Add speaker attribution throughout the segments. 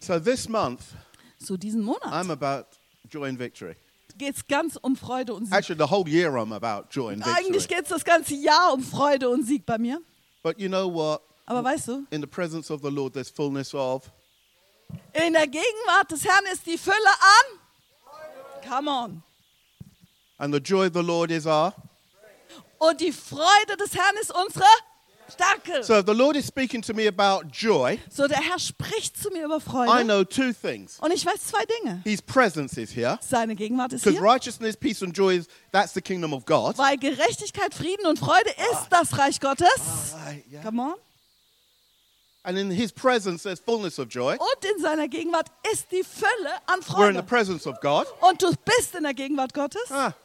Speaker 1: So this month,
Speaker 2: So diesen Monat
Speaker 1: I'm about joy and victory.
Speaker 2: geht es ganz um Freude und Sieg.
Speaker 1: Actually, the whole year I'm about joy and
Speaker 2: Eigentlich
Speaker 1: victory.
Speaker 2: geht es das ganze Jahr um Freude und Sieg bei mir.
Speaker 1: But you know what?
Speaker 2: Aber weißt du,
Speaker 1: In the presence of the Lord, there's fullness of.
Speaker 2: in der Gegenwart des Herrn ist die Fülle an. Come on.
Speaker 1: And the joy of the Lord is our.
Speaker 2: Und die Freude des Herrn ist unsere Stärke.
Speaker 1: So if the Lord is speaking to me about joy,
Speaker 2: So, der Herr spricht zu mir über
Speaker 1: I
Speaker 2: Freude.
Speaker 1: know two things.
Speaker 2: Und ich weiß zwei Dinge.
Speaker 1: His presence is here.
Speaker 2: Seine Gegenwart ist
Speaker 1: Because
Speaker 2: hier.
Speaker 1: righteousness, peace and joy, that's the kingdom of God.
Speaker 2: Weil Gerechtigkeit, Frieden und Freude ist das Reich Gottes.
Speaker 1: Right, yeah.
Speaker 2: Come on.
Speaker 1: And in his presence, there's fullness of joy.
Speaker 2: Und in seiner Gegenwart ist die Fülle an
Speaker 1: We're in the
Speaker 2: Freude.
Speaker 1: presence of God.
Speaker 2: Und du bist in der Gegenwart Gottes.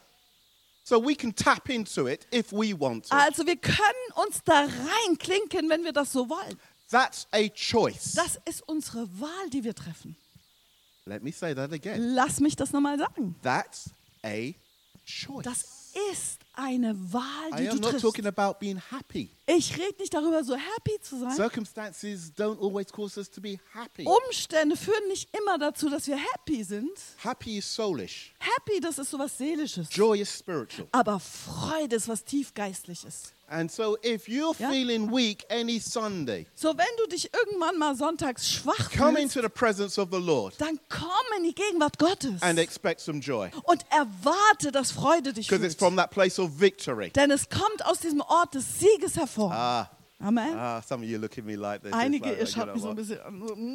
Speaker 1: So we can tap into it if we want to.
Speaker 2: Also wir können uns da reinklinken, wenn wir das so wollen.
Speaker 1: That's a choice.
Speaker 2: Das ist unsere Wahl, die wir treffen.
Speaker 1: Let me say that again.
Speaker 2: Lass mich das nochmal sagen.
Speaker 1: That's a choice.
Speaker 2: Das ist eine Wahl,
Speaker 1: I
Speaker 2: die
Speaker 1: am
Speaker 2: du
Speaker 1: not
Speaker 2: triffst.
Speaker 1: talking about being happy.
Speaker 2: Ich rede nicht darüber, so happy zu sein.
Speaker 1: Circumstances don't always cause us to be happy.
Speaker 2: Umstände führen nicht immer dazu, dass wir happy sind.
Speaker 1: Happy is soulish.
Speaker 2: Happy, das ist sowas Seelisches.
Speaker 1: Joy is spiritual.
Speaker 2: Aber Freude ist was tiefgeistliches.
Speaker 1: And so if you're
Speaker 2: Ja.
Speaker 1: feeling weak any Sunday,
Speaker 2: So, wenn du dich irgendwann mal sonntags schwach
Speaker 1: come
Speaker 2: fühlst,
Speaker 1: into the presence of the Lord
Speaker 2: dann komm in die Gegenwart Gottes
Speaker 1: and expect some joy.
Speaker 2: und erwarte, dass Freude dich
Speaker 1: Because it's
Speaker 2: füllt.
Speaker 1: from that place of victory.
Speaker 2: Denn es kommt aus diesem Ort des Sieges hervor. Amen.
Speaker 1: Some of you look at me like this. It's
Speaker 2: Einige,
Speaker 1: like,
Speaker 2: ihr
Speaker 1: you
Speaker 2: schaut
Speaker 1: know
Speaker 2: mich so ein
Speaker 1: what?
Speaker 2: bisschen an. So,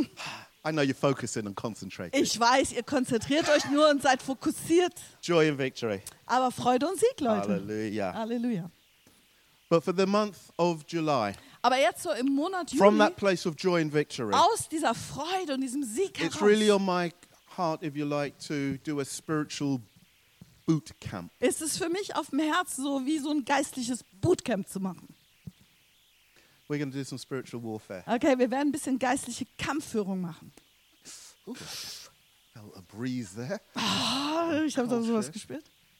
Speaker 1: I know you're focusing and concentrating.
Speaker 2: Ich weiß, ihr konzentriert euch nur und seid fokussiert.
Speaker 1: Joy and victory.
Speaker 2: Aber Freude und Sieg, Leute.
Speaker 1: Hallelujah.
Speaker 2: Halleluja.
Speaker 1: But for the month of July,
Speaker 2: Aber jetzt so im Monat
Speaker 1: from
Speaker 2: Juli,
Speaker 1: that place of joy and victory,
Speaker 2: aus dieser Freude und diesem Sieg
Speaker 1: it's
Speaker 2: heraus,
Speaker 1: really on my heart, if you like, to do a spiritual boot camp.
Speaker 2: ist es für mich auf dem Herzen so wie so ein geistliches Bootcamp zu machen.
Speaker 1: We're going to do some spiritual warfare.
Speaker 2: Okay, wir werden ein bisschen geistliche Kampfführung machen.
Speaker 1: Felt a breeze there.
Speaker 2: Ich habe da sowas
Speaker 1: shit.
Speaker 2: gespürt.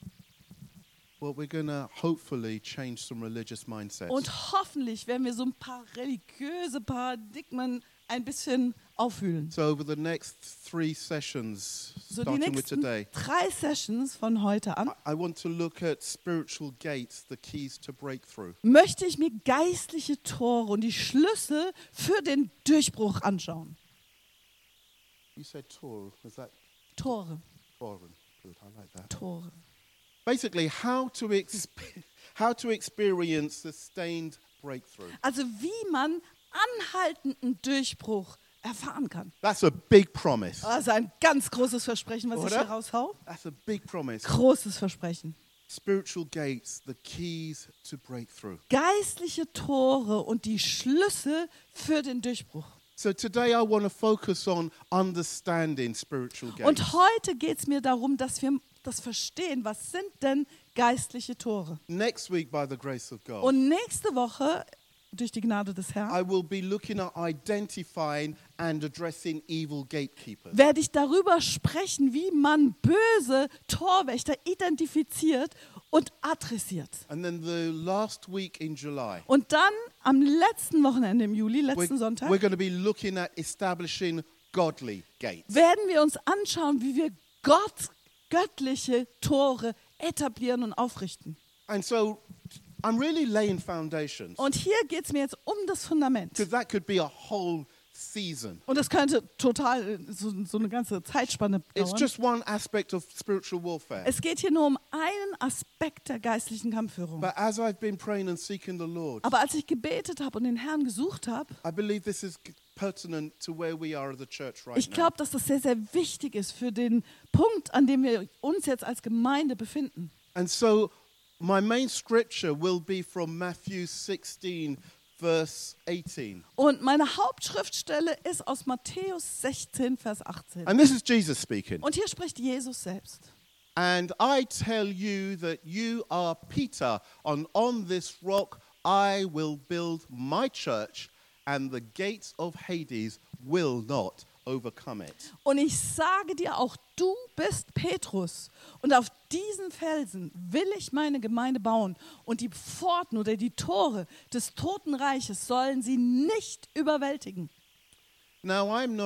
Speaker 1: Well, we're going to hopefully change some religious mindsets.
Speaker 2: Und hoffentlich werden wir so ein paar religiöse Paradigmen ein bisschen aufwühlen.
Speaker 1: So over the next 3 sessions,
Speaker 2: So die
Speaker 1: starting with
Speaker 2: nächsten
Speaker 1: today,
Speaker 2: 3 Sessions von heute an
Speaker 1: I want to look at spiritual gates, the keys to breakthrough.
Speaker 2: möchte ich mir geistliche Tore und die Schlüssel für den Durchbruch anschauen.
Speaker 1: You said Torah, is that
Speaker 2: Tore,
Speaker 1: foreign? Good, I like that.
Speaker 2: Tore.
Speaker 1: Basically, how to experience sustained breakthrough.
Speaker 2: Also wie man anhaltenden Durchbruch erfahren kann.
Speaker 1: That's a big promise.
Speaker 2: Das ist ein ganz großes Versprechen, was ich
Speaker 1: Oder?
Speaker 2: hier raushau.
Speaker 1: That's a big promise.
Speaker 2: Großes Versprechen.
Speaker 1: Spiritual gates, the keys to breakthrough.
Speaker 2: Geistliche Tore und die Schlüssel für den Durchbruch.
Speaker 1: So today I want to focus on understanding spiritual gates.
Speaker 2: Und heute geht es mir darum, dass wir das verstehen. Was sind denn geistliche Tore?
Speaker 1: Next week, by the grace of God,
Speaker 2: Und nächste Woche, durch die Gnade des Herrn,
Speaker 1: I will be looking at identifying and addressing evil gatekeepers.
Speaker 2: werde ich darüber sprechen, wie man böse Torwächter identifiziert und adressiert.
Speaker 1: And then the last week in July,
Speaker 2: Und dann am letzten Wochenende im Juli, letzten
Speaker 1: we're
Speaker 2: Sonntag,
Speaker 1: going to be looking at establishing godly gates.
Speaker 2: werden wir uns anschauen, wie wir göttliche Tore etablieren und aufrichten.
Speaker 1: And so I'm really laying foundations,
Speaker 2: Und hier geht es mir jetzt um das Fundament.
Speaker 1: because that could be a whole season.
Speaker 2: Und das könnte total so eine ganze Zeitspanne
Speaker 1: It's
Speaker 2: dauern.
Speaker 1: just one aspect of spiritual warfare.
Speaker 2: Es geht hier nur um einen Aspekt der geistlichen Kampfführung.
Speaker 1: But as I've been praying and seeking the Lord,
Speaker 2: Aber als ich gebetet habe und den Herrn gesucht habe,
Speaker 1: I believe this is pertinent to where we are as a church right
Speaker 2: ich
Speaker 1: now.
Speaker 2: glaube, dass das sehr, sehr wichtig ist für den Punkt, an dem wir uns jetzt als Gemeinde befinden.
Speaker 1: And so my main scripture will be from Matthew 16, verse 18.
Speaker 2: Und meine Hauptschriftstelle ist aus Matthäus 16, Vers 18.
Speaker 1: And this is Jesus speaking.
Speaker 2: Und hier spricht Jesus selbst.
Speaker 1: And I tell you that you are Peter, and on this rock I will build my church, and the gates of Hades will not overcome it.
Speaker 2: Und ich sage dir auch, du bist Petrus. Und auf diesen Felsen will ich meine Gemeinde bauen. Und die Pforten oder die Tore des Totenreiches sollen sie nicht überwältigen.
Speaker 1: Now I'm not a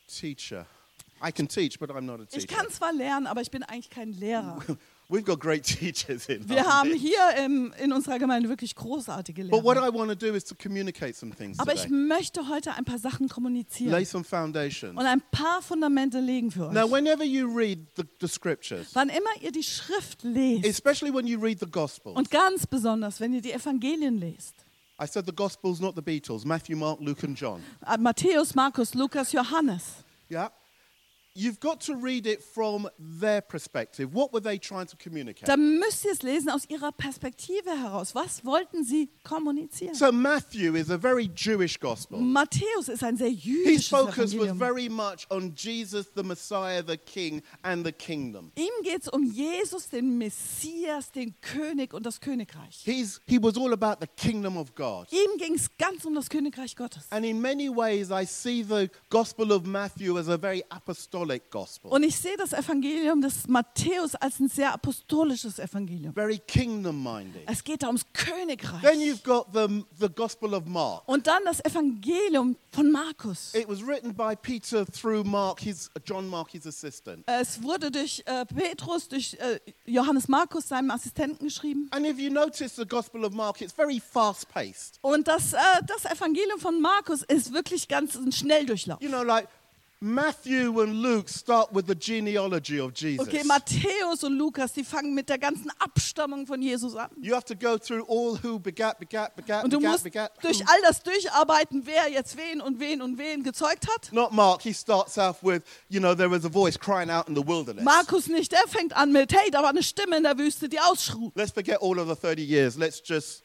Speaker 1: teacher. I can teach, but I'm not a
Speaker 2: Ich
Speaker 1: teacher.
Speaker 2: kann zwar lernen, aber ich bin eigentlich kein Lehrer.
Speaker 1: We've got great teachers in
Speaker 2: Wir
Speaker 1: our
Speaker 2: haben
Speaker 1: midst.
Speaker 2: hier in unserer Gemeinde wirklich großartige
Speaker 1: But what
Speaker 2: Lehrer.
Speaker 1: I want to do is to communicate some things
Speaker 2: Aber ich
Speaker 1: today.
Speaker 2: möchte heute ein paar Sachen
Speaker 1: Lay
Speaker 2: kommunizieren
Speaker 1: some foundations.
Speaker 2: und ein paar Fundamente legen für
Speaker 1: Now,
Speaker 2: euch.
Speaker 1: whenever you read the scriptures,
Speaker 2: Wann immer ihr die Schrift lest
Speaker 1: especially when you read the Gospels,
Speaker 2: und ganz besonders, wenn ihr die Evangelien lest,
Speaker 1: I said the Gospels, not the Beatles, Matthew, Mark, Luke and John.
Speaker 2: Matthäus, Markus, Lukas, Johannes,
Speaker 1: Yeah? You've got to read it from their perspective. What were they trying to communicate?
Speaker 2: dann müsst ihr es lesen aus ihrer Perspektive heraus. Was wollten sie kommunizieren?
Speaker 1: So Matthew is a very Jewish gospel.
Speaker 2: Matthäus ist ein sehr
Speaker 1: His
Speaker 2: jüdisches
Speaker 1: focus was
Speaker 2: Evangelium.
Speaker 1: very much on Jesus, the Messiah, the King, and the kingdom.
Speaker 2: Ihm geht es um Jesus, den Messias, den König und das Königreich.
Speaker 1: He was all about the kingdom of God.
Speaker 2: Ihm ging es ganz um das Königreich Gottes.
Speaker 1: And in many ways, I see the Gospel of Matthew as a very apostolic gospel,
Speaker 2: Und ich sehe das Evangelium des Matthäus als ein sehr apostolisches Evangelium.
Speaker 1: very kingdom-minded.
Speaker 2: Es geht da ums Königreich.
Speaker 1: Then you've got the Gospel of Mark.
Speaker 2: Und dann das Evangelium von Markus.
Speaker 1: It was written by Peter through Mark, John Mark, his assistant.
Speaker 2: Es wurde durch Petrus, durch Johannes Markus, seinem Assistenten, geschrieben.
Speaker 1: And if you notice the Gospel of Mark, it's very fast-paced.
Speaker 2: Und das Evangelium von Markus ist wirklich ganz ein Schnelldurchlauf.
Speaker 1: You know, like Matthew and Luke start with the genealogy of Jesus.
Speaker 2: Okay, Matthäus und Lukas, die fangen mit der ganzen Abstammung von Jesus an.
Speaker 1: You have to go through all who begat,
Speaker 2: Und du musst durch all das durcharbeiten, wer jetzt wen und wen und wen gezeugt hat.
Speaker 1: Not Mark, he starts off with, there was a voice crying out in the wilderness.
Speaker 2: Markus nicht, der fängt an mit, hey, da war eine Stimme in der Wüste, die ausschrug.
Speaker 1: Let's forget all of the 30 years. Let's just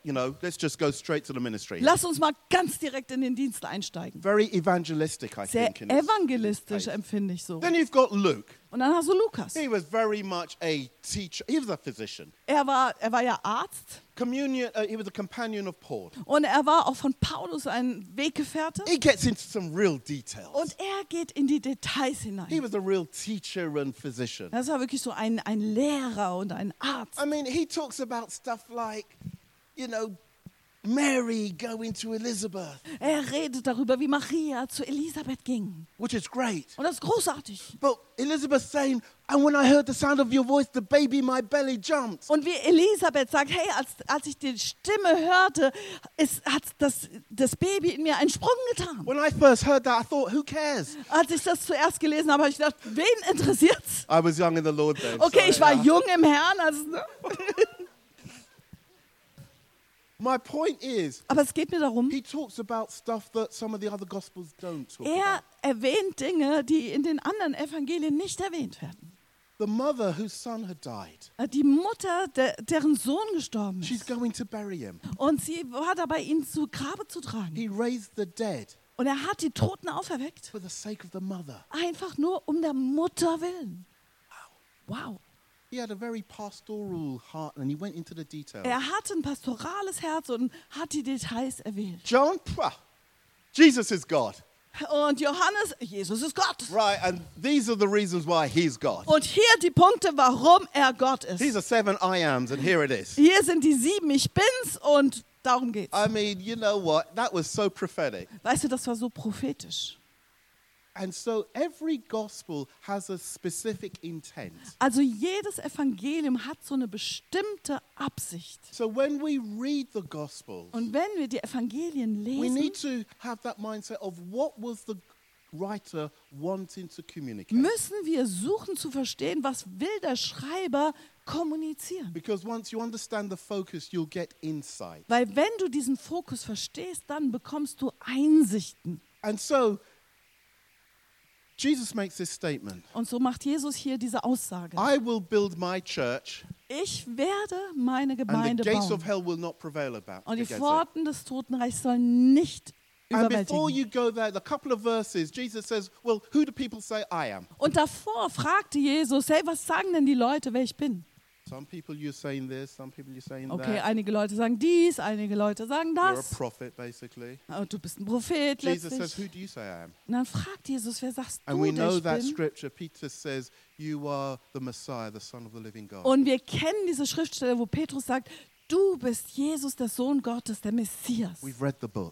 Speaker 1: go straight to the ministry.
Speaker 2: Lass uns mal ganz direkt in den Dienst einsteigen.
Speaker 1: Very evangelistic, I
Speaker 2: Sehr
Speaker 1: think. in its
Speaker 2: evangelistisch
Speaker 1: pace.
Speaker 2: empfinde ich so.
Speaker 1: Then you've got Luke.
Speaker 2: Und dann hast du Lukas.
Speaker 1: He was very much a teacher. He was a physician.
Speaker 2: Er war ja Arzt
Speaker 1: He was a companion of Paul.
Speaker 2: und er war auch von Paulus ein Weggefährte.
Speaker 1: He gets into some real details.
Speaker 2: Und er geht in die Details
Speaker 1: He
Speaker 2: hinein.
Speaker 1: was a real teacher and physician.
Speaker 2: Das war wirklich so ein Lehrer und ein Arzt.
Speaker 1: I mean, he talks about stuff like, Mary going to Elizabeth,
Speaker 2: Er redet darüber, wie Maria zu Elisabeth ging.
Speaker 1: which is great.
Speaker 2: Und das ist großartig.
Speaker 1: But Elizabeth saying, and when I heard the sound of your voice, the baby in my belly jumped.
Speaker 2: Und wie Elisabeth sagt, hey, als ich die Stimme hörte, hat das Baby in mir einen Sprung getan.
Speaker 1: When I first heard that, I thought, who cares?
Speaker 2: Als ich das zuerst gelesen habe, habe ich gedacht, wen interessiert's?
Speaker 1: I was young in the Lord then.
Speaker 2: Okay,
Speaker 1: so,
Speaker 2: ich war
Speaker 1: yeah.
Speaker 2: jung im Herrn. Also, ne?
Speaker 1: My point is,
Speaker 2: Aber es geht mir darum,
Speaker 1: he talks about stuff that some of the other Gospels don't talk
Speaker 2: er
Speaker 1: about.
Speaker 2: erwähnt Dinge, die in den anderen Evangelien nicht erwähnt werden.
Speaker 1: The mother whose son had died,
Speaker 2: Die Mutter, deren Sohn gestorben
Speaker 1: she's
Speaker 2: ist.
Speaker 1: going to bury him.
Speaker 2: Und sie war dabei, ihn zu Grabe zu tragen.
Speaker 1: He raised the dead
Speaker 2: Und er hat die Toten auferweckt.
Speaker 1: for the sake of the mother.
Speaker 2: Einfach nur um der Mutter willen. Wow.
Speaker 1: He had a very pastoral heart and he went into the details.
Speaker 2: Er hatte ein pastorales Herz und hat die Details erwählt.
Speaker 1: John, Jesus is God.
Speaker 2: Und Johannes, Jesus ist Gott.
Speaker 1: Right, and these are the reasons why he's God.
Speaker 2: Und hier die Punkte, warum er Gott
Speaker 1: These
Speaker 2: ist.
Speaker 1: are 7 I ams, and here it is.
Speaker 2: Hier sind die 7 Ich bin's und darum geht's.
Speaker 1: I mean, you know what? That was so prophetic.
Speaker 2: Weißt du, das war so prophetisch.
Speaker 1: And so every gospel has a specific intent.
Speaker 2: Also jedes Evangelium hat so eine bestimmte Absicht.
Speaker 1: So when we read the gospels,
Speaker 2: Und wenn wir die Evangelien
Speaker 1: we
Speaker 2: lesen,
Speaker 1: need to have that mindset of what was the writer wanting to communicate.
Speaker 2: müssen wir suchen zu verstehen, was will der Schreiber kommunizieren.
Speaker 1: Because once you understand the focus, you'll get insight.
Speaker 2: Weil wenn du diesen Fokus verstehst, dann bekommst du Einsichten.
Speaker 1: And so Jesus makes this statement.
Speaker 2: Und so macht Jesus hier diese Aussage.
Speaker 1: I will build my church,
Speaker 2: Ich werde meine
Speaker 1: and the
Speaker 2: Gemeinde
Speaker 1: gates of
Speaker 2: bauen.
Speaker 1: hell will not prevail
Speaker 2: Und die
Speaker 1: against it.
Speaker 2: Pforten des Totenreichs sollen nicht
Speaker 1: And before
Speaker 2: überwältigen.
Speaker 1: you go there, a couple of verses, Jesus says, well, who do people say I am?
Speaker 2: Und davor fragte Jesus, hey, was sagen denn die Leute, wer ich bin?
Speaker 1: Some people you're saying this, some people you're saying
Speaker 2: Okay,
Speaker 1: that.
Speaker 2: einige Leute sagen dies, einige Leute sagen
Speaker 1: You're a
Speaker 2: das.
Speaker 1: prophet, basically.
Speaker 2: Oh, du bist ein Prophet
Speaker 1: Jesus says,
Speaker 2: letztlich.
Speaker 1: who do you say I am?
Speaker 2: Und dann fragt Jesus, wer sagst
Speaker 1: And
Speaker 2: du,
Speaker 1: we
Speaker 2: der
Speaker 1: know
Speaker 2: ich
Speaker 1: that
Speaker 2: bin?
Speaker 1: scripture. Peter says, you are the Messiah, the Son of the living God.
Speaker 2: Und wir kennen diese Schriftstelle, wo Petrus sagt, du bist Jesus, der Sohn Gottes, der Messias.
Speaker 1: We've read the book.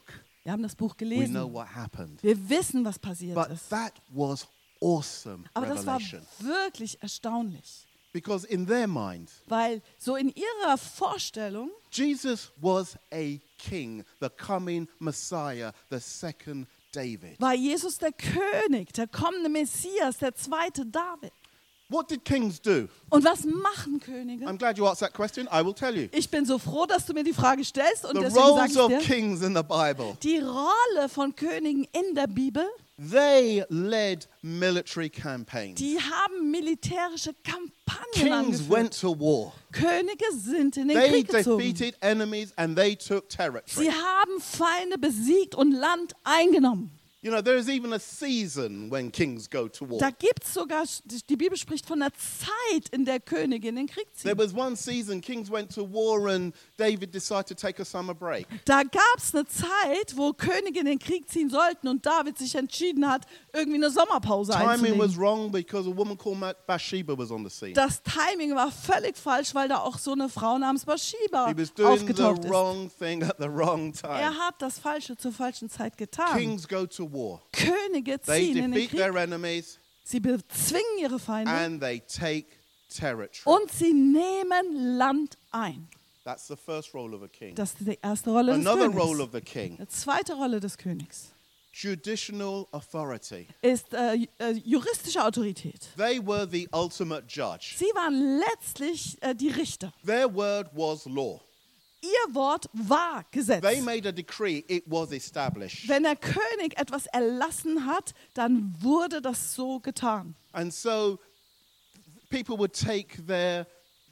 Speaker 2: Wir haben das Buch
Speaker 1: We know
Speaker 2: gelesen.
Speaker 1: what happened.
Speaker 2: Wir wissen, was passiert
Speaker 1: But
Speaker 2: ist.
Speaker 1: that was awesome
Speaker 2: Aber das war
Speaker 1: revelation.
Speaker 2: wirklich erstaunlich.
Speaker 1: Because in their mind,
Speaker 2: Weil so in ihrer Vorstellung
Speaker 1: Jesus was a king, the coming Messiah, the second David.
Speaker 2: war Jesus der König, der kommende Messias, der zweite David.
Speaker 1: What did kings do?
Speaker 2: Und was machen Könige?
Speaker 1: I'm glad you asked that question. I will tell you.
Speaker 2: Ich bin so froh, dass du mir die Frage stellst und
Speaker 1: The
Speaker 2: deswegen sage
Speaker 1: roles
Speaker 2: ich
Speaker 1: of
Speaker 2: dir,
Speaker 1: kings in the Bible,
Speaker 2: die Rolle von Königen in der Bibel,
Speaker 1: they led military campaigns.
Speaker 2: die haben militärische Kampagnen
Speaker 1: Kings went
Speaker 2: angeführt.
Speaker 1: to war.
Speaker 2: Könige sind in den
Speaker 1: They
Speaker 2: Krieg gezogen.
Speaker 1: defeated enemies and they took territory.
Speaker 2: Sie haben Feinde besiegt und Land eingenommen.
Speaker 1: You know, there is even a season when kings go to war.
Speaker 2: Da gibt es sogar, die Bibel spricht von der Zeit, in der Könige in den Krieg
Speaker 1: There
Speaker 2: ziehen.
Speaker 1: was one season kings went to war and David decided to take a summer break.
Speaker 2: Da gab es eine Zeit, wo Könige in den Krieg ziehen sollten und David sich entschieden hat, irgendwie eine Sommerpause
Speaker 1: Timing was
Speaker 2: einzulegen.
Speaker 1: wrong because a woman called Bathsheba was on the scene.
Speaker 2: Das Timing war völlig falsch, weil da auch so eine Frau namens Bathsheba
Speaker 1: He was doing the
Speaker 2: aufgetaucht ist.
Speaker 1: wrong thing at the wrong time.
Speaker 2: Er hat das Falsche zur falschen Zeit getan.
Speaker 1: Kings go to war.
Speaker 2: Könige
Speaker 1: They
Speaker 2: ziehen in den
Speaker 1: defeat
Speaker 2: Krieg,
Speaker 1: their enemies
Speaker 2: sie bezwingen ihre Feinde
Speaker 1: and they take territory.
Speaker 2: und sie nehmen Land ein.
Speaker 1: That's the first role of a king.
Speaker 2: Das ist die erste Rolle des
Speaker 1: Another role
Speaker 2: Königs.
Speaker 1: of the king,
Speaker 2: Die zweite Rolle des Königs
Speaker 1: judicial authority.
Speaker 2: ist juristische Autorität.
Speaker 1: They were the ultimate judge.
Speaker 2: Sie waren letztlich die Richter.
Speaker 1: Their word was law.
Speaker 2: Ihr Wort war Gesetz.
Speaker 1: They made a decree, it was established.
Speaker 2: Wenn der König etwas erlassen hat, dann wurde das so getan.
Speaker 1: And so people would take their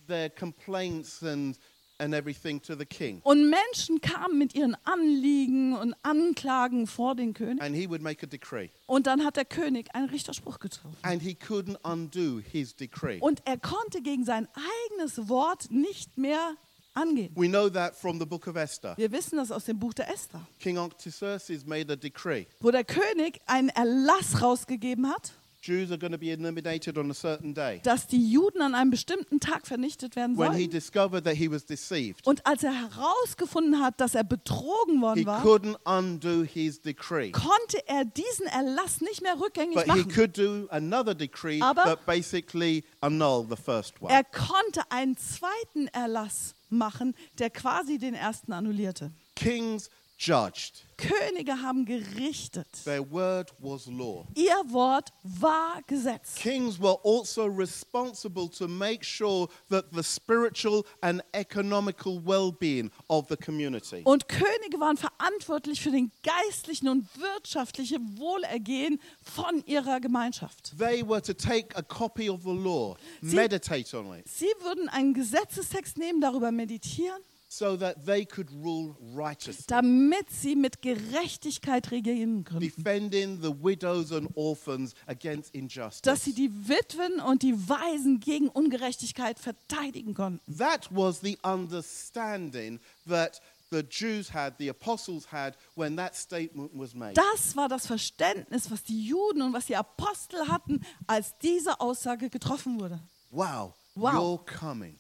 Speaker 1: complaints and everything to the king.
Speaker 2: Und Menschen kamen mit ihren Anliegen und Anklagen vor den König.
Speaker 1: And he would make a decree.
Speaker 2: Und dann hat der König einen Richterspruch getroffen.
Speaker 1: And he couldn't undo his decree.
Speaker 2: Und er konnte gegen sein eigenes Wort nicht mehr angehen.
Speaker 1: We know that from the book of Esther.
Speaker 2: Wir wissen das aus dem Buch der Esther,
Speaker 1: King Artaxerxes made a decree.
Speaker 2: wo der König einen Erlass rausgegeben hat,
Speaker 1: Jews are going to be eliminated on a certain day.
Speaker 2: dass die Juden an einem bestimmten Tag vernichtet werden
Speaker 1: When he
Speaker 2: sollen.
Speaker 1: discovered that he was deceived,
Speaker 2: Und als er herausgefunden hat, dass er betrogen
Speaker 1: he
Speaker 2: worden war,
Speaker 1: couldn't undo his decree.
Speaker 2: konnte er diesen Erlass nicht mehr rückgängig
Speaker 1: But he
Speaker 2: machen.
Speaker 1: could do another decree
Speaker 2: Aber-
Speaker 1: that basically annulled the first one.
Speaker 2: Er konnte einen zweiten Erlass machen, der quasi den ersten annullierte.
Speaker 1: Kings judged.
Speaker 2: Könige haben gerichtet.
Speaker 1: Their word was law.
Speaker 2: Ihr Wort war Gesetz.
Speaker 1: Kings were also responsible to make sure that the spiritual and economical well-being of the community.
Speaker 2: Und Könige waren verantwortlich für den geistlichen und wirtschaftlichen Wohlergehen von ihrer Gemeinschaft.
Speaker 1: They were to take a copy of the law,
Speaker 2: Sie-
Speaker 1: meditate on it,
Speaker 2: Sie würden einen Gesetzestext nehmen, darüber meditieren,
Speaker 1: so that they could rule righteously,
Speaker 2: damit sie mit Gerechtigkeit regieren können.
Speaker 1: defending the widows and orphans against
Speaker 2: Dass
Speaker 1: injustice.
Speaker 2: sie die Witwen und die Waisen gegen Ungerechtigkeit verteidigen konnten.
Speaker 1: That was the understanding that the Jews had, the apostles had, when that statement was made.
Speaker 2: Das war das Verständnis, was die Juden und was die Apostel hatten, als diese Aussage getroffen wurde.
Speaker 1: Wow,
Speaker 2: Wow.
Speaker 1: you're coming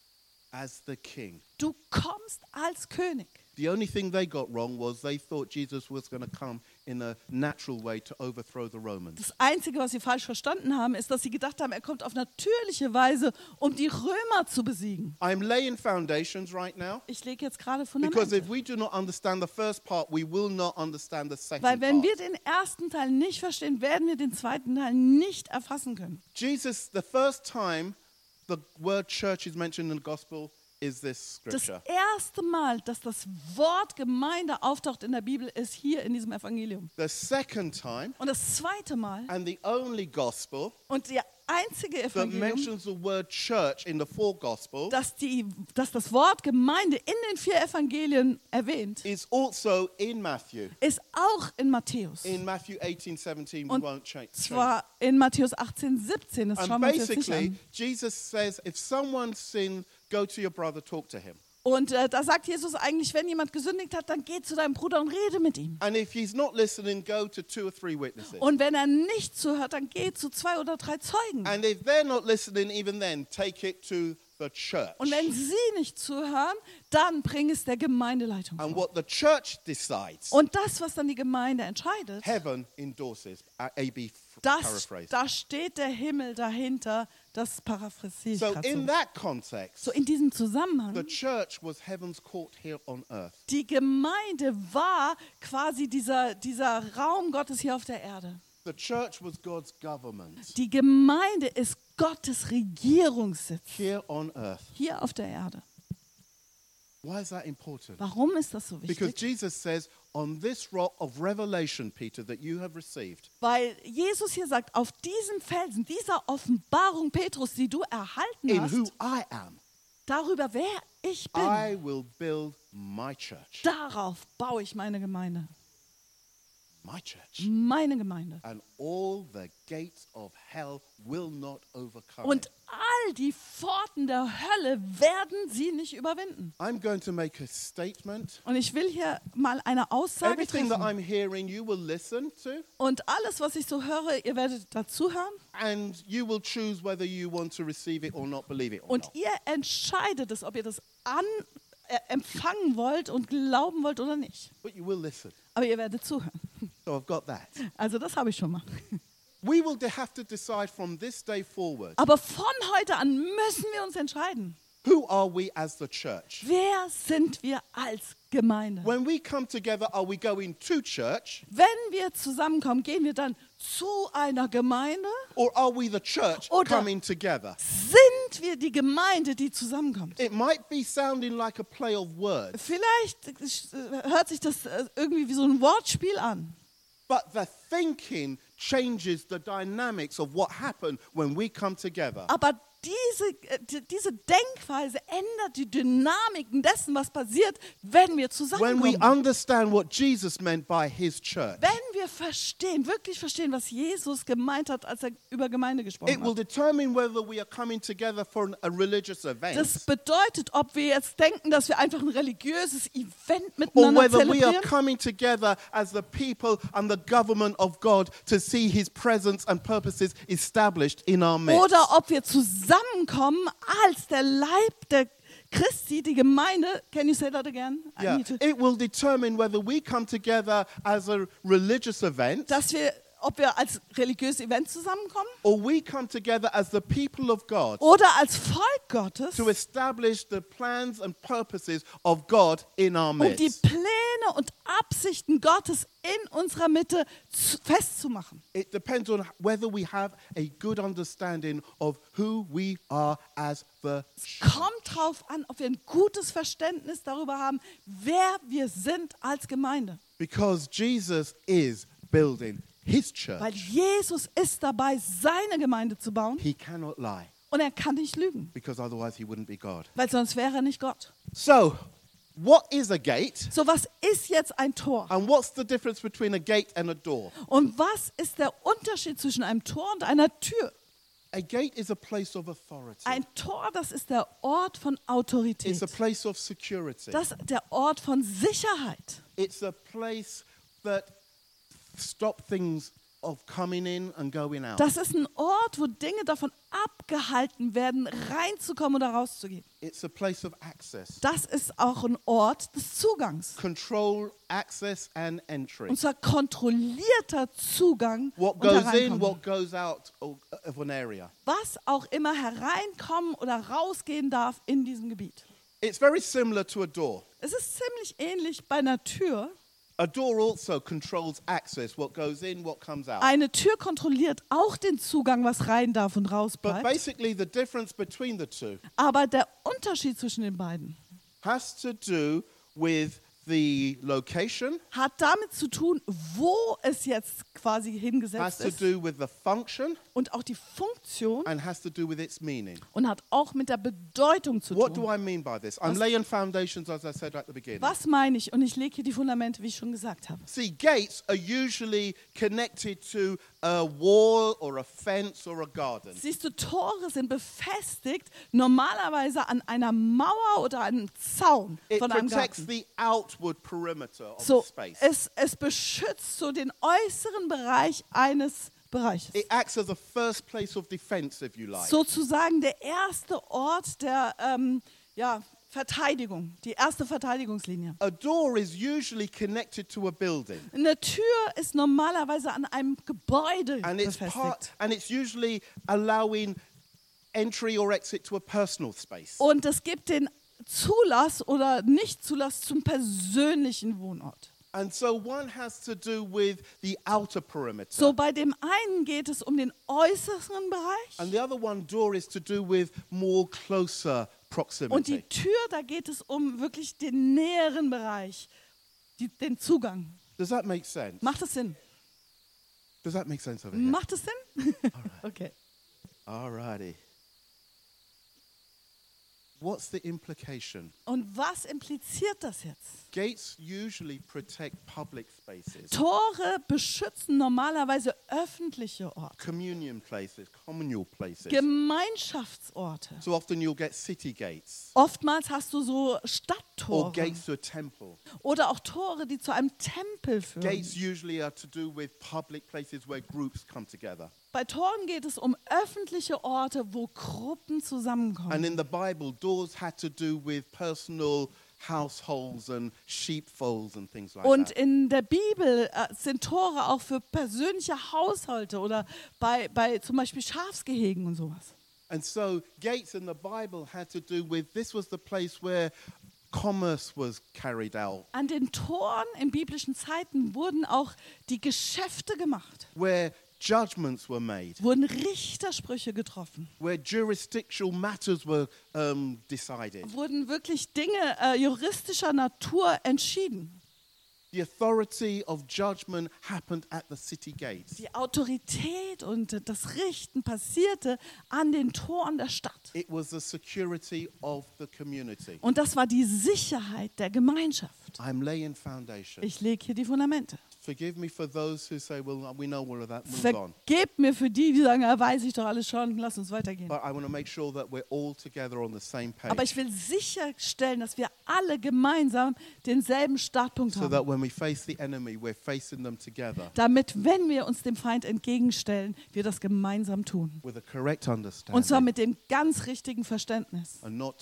Speaker 1: as the king.
Speaker 2: Du kommst als König.
Speaker 1: The only thing they got wrong was they thought Jesus was going to come in a natural way to overthrow the Romans.
Speaker 2: Das Einzige, was sie falsch verstanden haben, ist, dass sie gedacht haben, er kommt auf natürliche Weise, um die Römer zu besiegen.
Speaker 1: I'm laying foundations right now
Speaker 2: Ich lege jetzt gerade
Speaker 1: because if
Speaker 2: Fundamente.
Speaker 1: we do not understand the first part, we will not understand the second
Speaker 2: Weil wenn wir
Speaker 1: part.
Speaker 2: den ersten Teil nicht verstehen, werden wir den zweiten Teil nicht erfassen können.
Speaker 1: Jesus, the first time the word church is mentioned in the gospel is this
Speaker 2: Das
Speaker 1: scripture.
Speaker 2: erste Mal, dass das Wort Gemeinde auftaucht in der Bibel, ist hier in diesem Evangelium.
Speaker 1: The second time
Speaker 2: Und das zweite Mal
Speaker 1: and the only gospel
Speaker 2: und der einzige
Speaker 1: that
Speaker 2: Evangelium,
Speaker 1: mentions the word church in the four gospels
Speaker 2: dass das Wort Gemeinde in den 4 Evangelien erwähnt,
Speaker 1: is also in Matthew.
Speaker 2: ist auch in Matthäus.
Speaker 1: In Matthew 18:17, we
Speaker 2: Und
Speaker 1: won't change.
Speaker 2: zwar in Matthäus 18, 17. Das
Speaker 1: And
Speaker 2: schauen wir uns jetzt nicht
Speaker 1: basically,
Speaker 2: an.
Speaker 1: Jesus says, if someone sinned, go to your brother, talk to him.
Speaker 2: Und da sagt Jesus eigentlich, wenn jemand gesündigt hat, dann geh zu deinem Bruder und rede mit ihm.
Speaker 1: And if he's not listening, go to 2 or 3 witnesses.
Speaker 2: Und wenn er nicht zuhört, dann geh zu 2 oder 3 Zeugen.
Speaker 1: And if they're not listening even then, take it to the church.
Speaker 2: Und wenn sie nicht zuhören, dann bring es der Gemeindeleitung
Speaker 1: And
Speaker 2: vor.
Speaker 1: what the church decides,
Speaker 2: Und das, was dann die Gemeinde entscheidet,
Speaker 1: heaven endorses. AB
Speaker 2: das,
Speaker 1: paraphrase.
Speaker 2: da steht der Himmel dahinter, das paraphrasiere ich
Speaker 1: So
Speaker 2: gerade
Speaker 1: in
Speaker 2: so.
Speaker 1: that context,
Speaker 2: So in diesem
Speaker 1: the
Speaker 2: Zusammenhang,
Speaker 1: church was heaven's court here on earth.
Speaker 2: die Gemeinde war quasi dieser Raum Gottes hier auf der Erde.
Speaker 1: The church was God's government
Speaker 2: Die Gemeinde ist Gottes Regierungssitz
Speaker 1: here on earth.
Speaker 2: hier auf der Erde.
Speaker 1: Why is that important?
Speaker 2: Warum ist das so
Speaker 1: Because
Speaker 2: wichtig?
Speaker 1: Jesus says, on this rock of revelation, Peter, that you have received,
Speaker 2: Weil Jesus hier sagt, auf diesem Felsen, dieser Offenbarung Petrus, die du erhalten
Speaker 1: in who
Speaker 2: hast,
Speaker 1: I am,
Speaker 2: darüber wer ich
Speaker 1: I
Speaker 2: bin,
Speaker 1: will build my church.
Speaker 2: darauf baue ich meine Gemeinde.
Speaker 1: My church.
Speaker 2: Meine Gemeinde.
Speaker 1: And all the gates of hell will not overcome
Speaker 2: Und
Speaker 1: it.
Speaker 2: all die Pforten der Hölle werden sie nicht überwinden.
Speaker 1: I'm going to make a statement.
Speaker 2: Und ich will hier mal eine Aussage
Speaker 1: Everything that
Speaker 2: treffen.
Speaker 1: I'm hearing, you will listen to,
Speaker 2: Und alles, was ich so höre, ihr werdet dazuhören.
Speaker 1: and you will choose whether you want to receive it or not, believe it or
Speaker 2: Und
Speaker 1: not.
Speaker 2: ihr entscheidet es, ob ihr das empfangen wollt und glauben wollt oder nicht.
Speaker 1: But you will listen.
Speaker 2: Aber ihr werdet zuhören.
Speaker 1: So I've got that.
Speaker 2: Also das habe ich schon mal.
Speaker 1: We will have to decide from this day forward,
Speaker 2: Aber von heute an müssen wir uns entscheiden.
Speaker 1: who are we as the church?
Speaker 2: Wer sind wir als Gemeinde?
Speaker 1: When we come together, are we going to church,
Speaker 2: Wenn wir zusammenkommen, gehen wir dann zu einer Gemeinde?
Speaker 1: or are we the church
Speaker 2: Oder-
Speaker 1: coming together?
Speaker 2: Sind wir die Gemeinde, die zusammenkommt?
Speaker 1: It might be sounding like a play of words,
Speaker 2: Vielleicht hört sich das irgendwie wie so ein Wortspiel an.
Speaker 1: but the thinking changes the dynamics of what happened when we come together.
Speaker 2: Aber diese Denkweise ändert die Dynamiken dessen, was passiert, wenn wir
Speaker 1: When we
Speaker 2: zusammenkommen.
Speaker 1: understand what Jesus meant by his church,
Speaker 2: Wenn wir verstehen, wirklich verstehen, was Jesus gemeint hat, als er über Gemeinde
Speaker 1: it
Speaker 2: gesprochen
Speaker 1: will
Speaker 2: hat.
Speaker 1: determine whether we are coming together for a religious event,
Speaker 2: Das bedeutet, ob wir jetzt denken, dass wir einfach ein religiöses Event
Speaker 1: or
Speaker 2: miteinander
Speaker 1: whether we are
Speaker 2: zelebrieren,
Speaker 1: coming together as the people and the government of God to see his presence and purposes established in our midst.
Speaker 2: oder ob wir zusammenkommen als der Leib der Christi, die Gemeinde. Can you say that again? I
Speaker 1: Yeah,
Speaker 2: need to-
Speaker 1: it will determine whether we come together as a religious event,
Speaker 2: ob wir als religiöses Event zusammenkommen
Speaker 1: or we come together as the people of God
Speaker 2: oder als Volk Gottes,
Speaker 1: to establish the plans and purposes of God in our
Speaker 2: um die
Speaker 1: midst.
Speaker 2: Pläne und Absichten Gottes in unserer Mitte festzumachen.
Speaker 1: It depends on whether we have a good understanding of who we are as the church.
Speaker 2: Kommt drauf an, ob wir ein gutes Verständnis darüber haben, wer wir sind als Gemeinde.
Speaker 1: Because Jesus is building his
Speaker 2: Weil
Speaker 1: church.
Speaker 2: Jesus ist dabei, seine Gemeinde zu bauen
Speaker 1: He cannot lie,
Speaker 2: und er kann nicht lügen,
Speaker 1: because otherwise he wouldn't be God.
Speaker 2: weil sonst wäre er nicht Gott.
Speaker 1: So, what is a gate?
Speaker 2: So, was ist jetzt ein Tor?
Speaker 1: And what's the difference between a gate and a door?
Speaker 2: Und was ist der Unterschied zwischen einem Tor und einer Tür?
Speaker 1: A gate is a place of authority.
Speaker 2: Ein Tor, das ist der Ort von
Speaker 1: It's a
Speaker 2: Autorität.
Speaker 1: place of security.
Speaker 2: Das ist der Ort von Sicherheit.
Speaker 1: It's a place that stop things of coming in and going out.
Speaker 2: Das ist ein Ort, wo Dinge davon abgehalten werden, reinzukommen oder rauszugehen.
Speaker 1: It's a place of access.
Speaker 2: Das ist auch ein Ort des Zugangs.
Speaker 1: Control, access and entry.
Speaker 2: Und zwar kontrollierter Zugang
Speaker 1: What
Speaker 2: und
Speaker 1: goes in,
Speaker 2: Hereinkommen.
Speaker 1: what goes out of an area.
Speaker 2: Was auch immer hereinkommen oder rausgehen darf in diesem Gebiet.
Speaker 1: It's very similar to a door.
Speaker 2: Es ist ziemlich ähnlich bei einer Tür.
Speaker 1: A door also controls access, what goes in, what comes out.
Speaker 2: Eine Tür kontrolliert auch den Zugang, was rein darf und raus
Speaker 1: But
Speaker 2: bleibt.
Speaker 1: basically the difference between the two
Speaker 2: Aber der Unterschied zwischen den beiden
Speaker 1: has to do with the location,
Speaker 2: hat damit zu tun, wo es jetzt quasi
Speaker 1: has
Speaker 2: hingesetzt
Speaker 1: to
Speaker 2: ist
Speaker 1: do with the function,
Speaker 2: und auch die Funktion
Speaker 1: and has to do with its meaning.
Speaker 2: und hat auch mit der Bedeutung zu
Speaker 1: What do
Speaker 2: tun.
Speaker 1: I mean by this? I'm laying foundations, as I said at the beginning.
Speaker 2: Was meine ich? Und ich lege hier die Fundamente, wie ich schon gesagt habe.
Speaker 1: See, gates are usually connected to a wall or a fence or a garden.
Speaker 2: Siehst du, Tore sind befestigt normalerweise an einer Mauer oder einem Zaun
Speaker 1: It
Speaker 2: von einem
Speaker 1: protects
Speaker 2: Garten.
Speaker 1: the outward perimeter of
Speaker 2: So,
Speaker 1: the space.
Speaker 2: es beschützt so den äußeren Bereich eines Bereiches.
Speaker 1: It acts as a first place of defense, if you like.
Speaker 2: Sozusagen der erste Ort der Verteidigung, die erste Verteidigungslinie.
Speaker 1: A door is usually connected to a building.
Speaker 2: Eine Tür ist normalerweise an einem Gebäude
Speaker 1: And
Speaker 2: befestigt.
Speaker 1: it's usually allowing entry or exit to a personal space.
Speaker 2: Und es gibt den Zulass oder Nicht-Zulass zum persönlichen Wohnort.
Speaker 1: And so one has to do with the outer perimeter.
Speaker 2: So bei dem einen geht es um den äußeren Bereich
Speaker 1: And the other one door is to do with more closer
Speaker 2: und die
Speaker 1: proximity.
Speaker 2: Tür, da geht es um wirklich den näheren Bereich, den Zugang.
Speaker 1: Does that make sense?
Speaker 2: Macht es Sinn?
Speaker 1: Does that make sense over here?
Speaker 2: Macht es Sinn? Okay.
Speaker 1: Alrighty. What's the implication?
Speaker 2: Und was impliziert das jetzt?
Speaker 1: Gates usually protect public spaces,
Speaker 2: Tore beschützen normalerweise öffentliche Orte,
Speaker 1: communion places, communal places.
Speaker 2: Gemeinschaftsorte.
Speaker 1: So often you'll get city gates
Speaker 2: Oftmals hast du so
Speaker 1: or
Speaker 2: Stadttore
Speaker 1: gates to a temple.
Speaker 2: oder auch Tore, die zu einem Tempel führen.
Speaker 1: Gates usually are to do with public places where groups come together.
Speaker 2: Bei Toren geht es um öffentliche Orte, wo Gruppen
Speaker 1: And
Speaker 2: zusammenkommen.
Speaker 1: in the Bible, doors had to do with personal households and sheepfolds and things like
Speaker 2: Und
Speaker 1: that.
Speaker 2: in der Bibel sind Tore auch für persönliche Haushalte oder bei zum Beispiel Schafsgehegen und sowas.
Speaker 1: And so gates in the Bible had to do with, this was the place where commerce was carried out,
Speaker 2: An den Toren in biblischen Zeiten wurden auch die Geschäfte gemacht,
Speaker 1: where judgments were made,
Speaker 2: wurden Richtersprüche getroffen,
Speaker 1: where jurisdictional matters were decided.
Speaker 2: wurden wirklich Dinge juristischer Natur entschieden.
Speaker 1: The authority of judgment happened at the city gates.
Speaker 2: Die Autorität und das Richten passierte an den Toren der Stadt.
Speaker 1: It was the security of the community.
Speaker 2: Und das war die Sicherheit der Gemeinschaft.
Speaker 1: I'm laying foundation.
Speaker 2: Ich lege hier die Fundamente.
Speaker 1: Forgive me for those who say, well, we know all of that, move on.
Speaker 2: Vergebt mir für die, die sagen, ja, weiß ich doch alles schon, lass uns weitergehen.
Speaker 1: But I want to make sure that we're all together on the same page.
Speaker 2: Aber ich will sicherstellen, dass wir alle gemeinsam denselben Startpunkt
Speaker 1: So
Speaker 2: haben.
Speaker 1: that when we face the enemy, we're facing them together
Speaker 2: Damit, wenn wir uns dem Feind entgegenstellen, wir das gemeinsam tun.
Speaker 1: with a correct
Speaker 2: Und zwar
Speaker 1: understanding
Speaker 2: mit dem ganz richtigen Verständnis.
Speaker 1: and not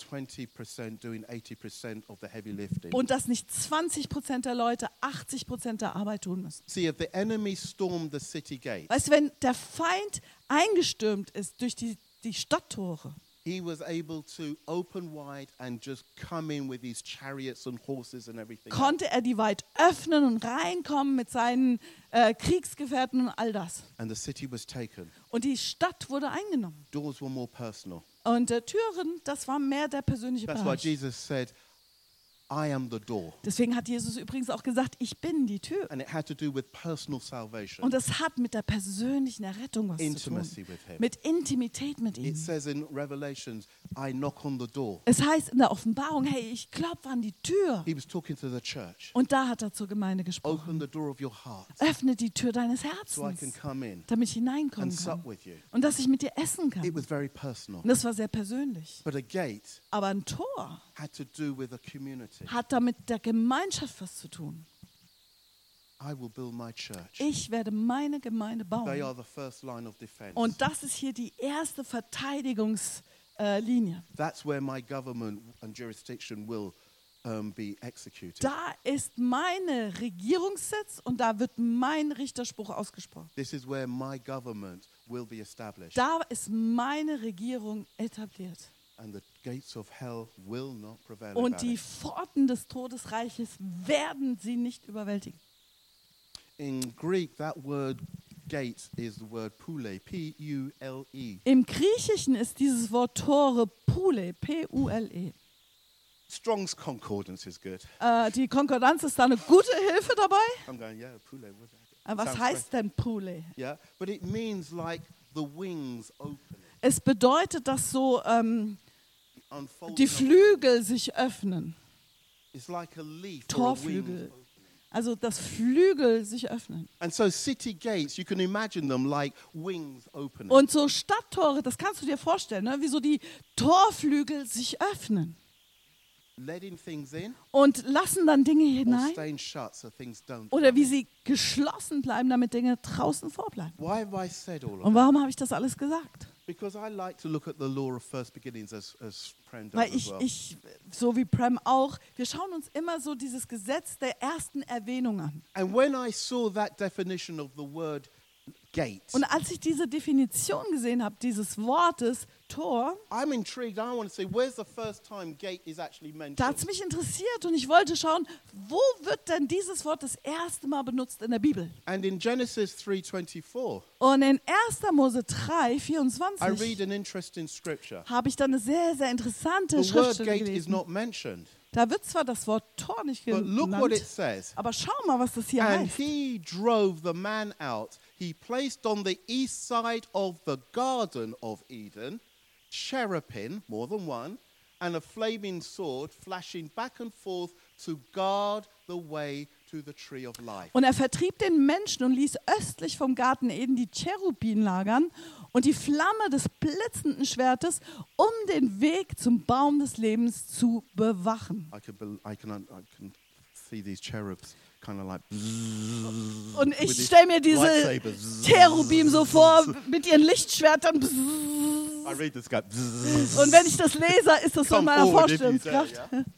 Speaker 1: 20% doing 80% of the heavy lifting.
Speaker 2: Und dass nicht 20% der Leute 80% der Arbeit tun müssen.
Speaker 1: See, if the enemy stormed the city gates,
Speaker 2: Weißt du, wenn der Feind eingestürmt ist durch die Stadttore,
Speaker 1: he was able to open wide and just come in with his chariots and horses and everything.
Speaker 2: konnte er die weit öffnen und reinkommen mit seinen Kriegsgefährten und all das.
Speaker 1: And the city was taken.
Speaker 2: Und die Stadt wurde eingenommen.
Speaker 1: Doors were more personal.
Speaker 2: Und Türen, das war mehr der persönliche
Speaker 1: That's why
Speaker 2: Bereich.
Speaker 1: Jesus said, I am the door.
Speaker 2: Deswegen hat Jesus übrigens auch gesagt, ich bin die Tür.
Speaker 1: And it had to do with personal salvation,
Speaker 2: Und das hat mit der persönlichen Errettung was zu tun.
Speaker 1: intimacy with him.
Speaker 2: Mit Intimität mit
Speaker 1: It
Speaker 2: ihm.
Speaker 1: says in Revelations, I knock on the door.
Speaker 2: Es heißt in der Offenbarung, hey, ich klopfe an die Tür.
Speaker 1: He was talking to the church.
Speaker 2: Und da hat er zur Gemeinde
Speaker 1: Open
Speaker 2: gesprochen.
Speaker 1: the door of your heart
Speaker 2: Öffne die Tür deines
Speaker 1: so I can
Speaker 2: Herzens,
Speaker 1: come in
Speaker 2: damit ich hineinkommen
Speaker 1: and sup
Speaker 2: kann.
Speaker 1: with you.
Speaker 2: Und dass ich mit dir essen
Speaker 1: It
Speaker 2: kann.
Speaker 1: was very personal.
Speaker 2: Und das war sehr persönlich.
Speaker 1: But a gate
Speaker 2: Aber ein Tor
Speaker 1: had to do with a community.
Speaker 2: hat damit der Gemeinschaft was zu tun.
Speaker 1: I will build my church.
Speaker 2: Ich werde meine Gemeinde
Speaker 1: They
Speaker 2: bauen.
Speaker 1: are the first line of defense.
Speaker 2: Und das ist hier die erste Verteidigungslinie.
Speaker 1: That's where my government and jurisdiction will be executed.
Speaker 2: Da ist meine Regierungssitz und da wird mein Richterspruch ausgesprochen.
Speaker 1: This is where my government will be established.
Speaker 2: Da ist meine Regierung etabliert.
Speaker 1: And the gates of hell will not prevail
Speaker 2: Und
Speaker 1: about
Speaker 2: die
Speaker 1: it.
Speaker 2: Pforten des Todesreiches werden sie nicht überwältigen.
Speaker 1: In Greek, that word gate is the word pule, P-U-L-E.
Speaker 2: Im Griechischen ist dieses Wort Tore Pule, P-U-L-E.
Speaker 1: Strong's Concordance is good.
Speaker 2: Die Konkordanz ist da eine gute Hilfe dabei.
Speaker 1: I'm going, yeah, pule.
Speaker 2: Was
Speaker 1: Sounds
Speaker 2: heißt denn Pule?
Speaker 1: Yeah, but it means like the wings opening,
Speaker 2: Es bedeutet, dass so
Speaker 1: unfolding.
Speaker 2: die Flügel sich öffnen.
Speaker 1: It's like a leaf or a
Speaker 2: Torflügel.
Speaker 1: wings opening.
Speaker 2: Also dass Flügel sich öffnen.
Speaker 1: And so city gates, you can imagine them like wings opening.
Speaker 2: Und so Stadttore, das kannst du dir vorstellen, ne? Wie so die Torflügel sich öffnen.
Speaker 1: letting things in
Speaker 2: und lassen dann Dinge
Speaker 1: or
Speaker 2: hinein.
Speaker 1: staying shut so things don't.
Speaker 2: Oder wie sie geschlossen bleiben, damit Dinge draußen vorbleiben.
Speaker 1: Why have I said all of
Speaker 2: Und
Speaker 1: that?
Speaker 2: warum habe ich das alles gesagt?
Speaker 1: Because I like to look at the law of first beginnings as Prem does
Speaker 2: Weil
Speaker 1: as well.
Speaker 2: ich, so wie Prem auch, wir schauen uns immer so dieses Gesetz der ersten Erwähnung an.
Speaker 1: And when I saw that definition of the word gate,
Speaker 2: Und als ich diese Definition gesehen habe, dieses Wortes Tor,
Speaker 1: I'm intrigued. I want to see where's the first time gate is actually mentioned.
Speaker 2: da hat es mich interessiert und ich wollte schauen, wo wird denn dieses Wort das erste Mal benutzt in der Bibel?
Speaker 1: And in Genesis 3:24,
Speaker 2: Und in 1. Mose 3,
Speaker 1: I
Speaker 2: 24
Speaker 1: read an interesting scripture.
Speaker 2: habe ich dann eine sehr, sehr interessante
Speaker 1: The word
Speaker 2: Schriftstelle
Speaker 1: gate is
Speaker 2: gelesen.
Speaker 1: not mentioned,
Speaker 2: Da wird zwar das Wort Tor nicht
Speaker 1: but look what it
Speaker 2: genannt,
Speaker 1: says.
Speaker 2: aber schau mal, was das hier
Speaker 1: And
Speaker 2: heißt.
Speaker 1: he drove the man out. He placed on the east side of the Garden of Eden cherubim, more than one, and a flaming sword flashing back and forth to guard the way to the tree of life.
Speaker 2: Und er vertrieb den Menschen und ließ östlich vom Garten Eden die Cherubin lagern und die Flamme des blitzenden Schwertes, um den Weg zum Baum des Lebens zu bewachen.
Speaker 1: I can see these cherubs kind of like.
Speaker 2: Und
Speaker 1: with
Speaker 2: ich
Speaker 1: these
Speaker 2: stelle mir diese
Speaker 1: lightsabers.
Speaker 2: Cherubim so vor, mit ihren Lichtschwertern.
Speaker 1: I read this guy.
Speaker 2: Und wenn ich das lese, ist das so in
Speaker 1: Come
Speaker 2: meiner
Speaker 1: forward if you dare,
Speaker 2: Vorstellungskraft.
Speaker 1: yeah?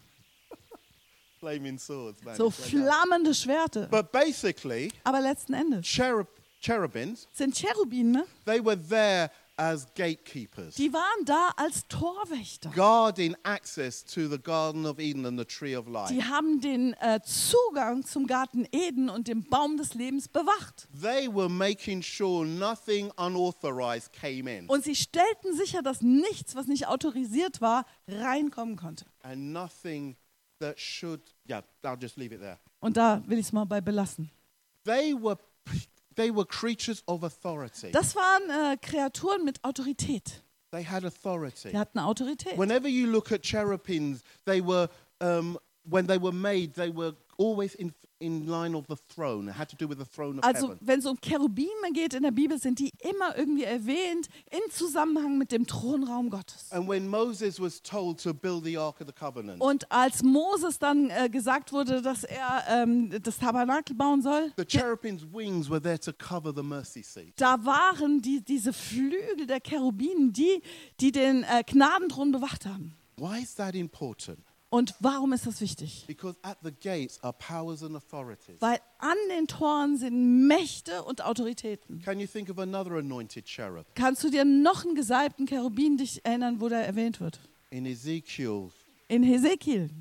Speaker 1: Flaming swords, man.
Speaker 2: So
Speaker 1: it's like that.
Speaker 2: flammende Schwerte.
Speaker 1: But basically,
Speaker 2: Aber letzten Endes
Speaker 1: cherubims,
Speaker 2: sind Cherubine,
Speaker 1: they were there as gatekeepers,
Speaker 2: die waren da als Torwächter.
Speaker 1: guarding access to the Garden of Eden and the Tree of Life.
Speaker 2: Die haben den Zugang zum Garten Eden und dem Baum des Lebens bewacht.
Speaker 1: They were making sure nothing unauthorized came in
Speaker 2: Und sie stellten sicher, dass nichts, was nicht autorisiert war, reinkommen konnte.
Speaker 1: and nothing that should. Yeah, I'll just leave it there.
Speaker 2: Und da will ich es mal bei belassen.
Speaker 1: They were creatures of authority.
Speaker 2: Das waren Kreaturen mit Autorität.
Speaker 1: They had authority.
Speaker 2: Die hatten Autorität.
Speaker 1: Whenever you look at cherubims, they were when they were made, they were always in line of the throne. It had to do with the throne of
Speaker 2: Also
Speaker 1: heaven.
Speaker 2: wenn es um Cherubime geht in der Bibel, sind die immer irgendwie erwähnt in Zusammenhang mit dem Thronraum Gottes.
Speaker 1: And when Moses was told to build the Ark of the Covenant,
Speaker 2: Und als Moses dann gesagt wurde, dass er das Tabernakel bauen soll,
Speaker 1: the cherubim's wings were there to cover the mercy seat.
Speaker 2: da waren diese Flügel der Cherubinen, die den Gnadenthron bewacht haben.
Speaker 1: Why is that important?
Speaker 2: Und warum ist das wichtig?
Speaker 1: Because at the gates are powers and authorities.
Speaker 2: Weil an den Toren sind Mächte und Autoritäten.
Speaker 1: Can you think of another anointed cherub?
Speaker 2: Kannst du dir noch einen gesalbten Cherubin dich erinnern, wo der erwähnt wird?
Speaker 1: In Ezekiel
Speaker 2: In Hesekiel.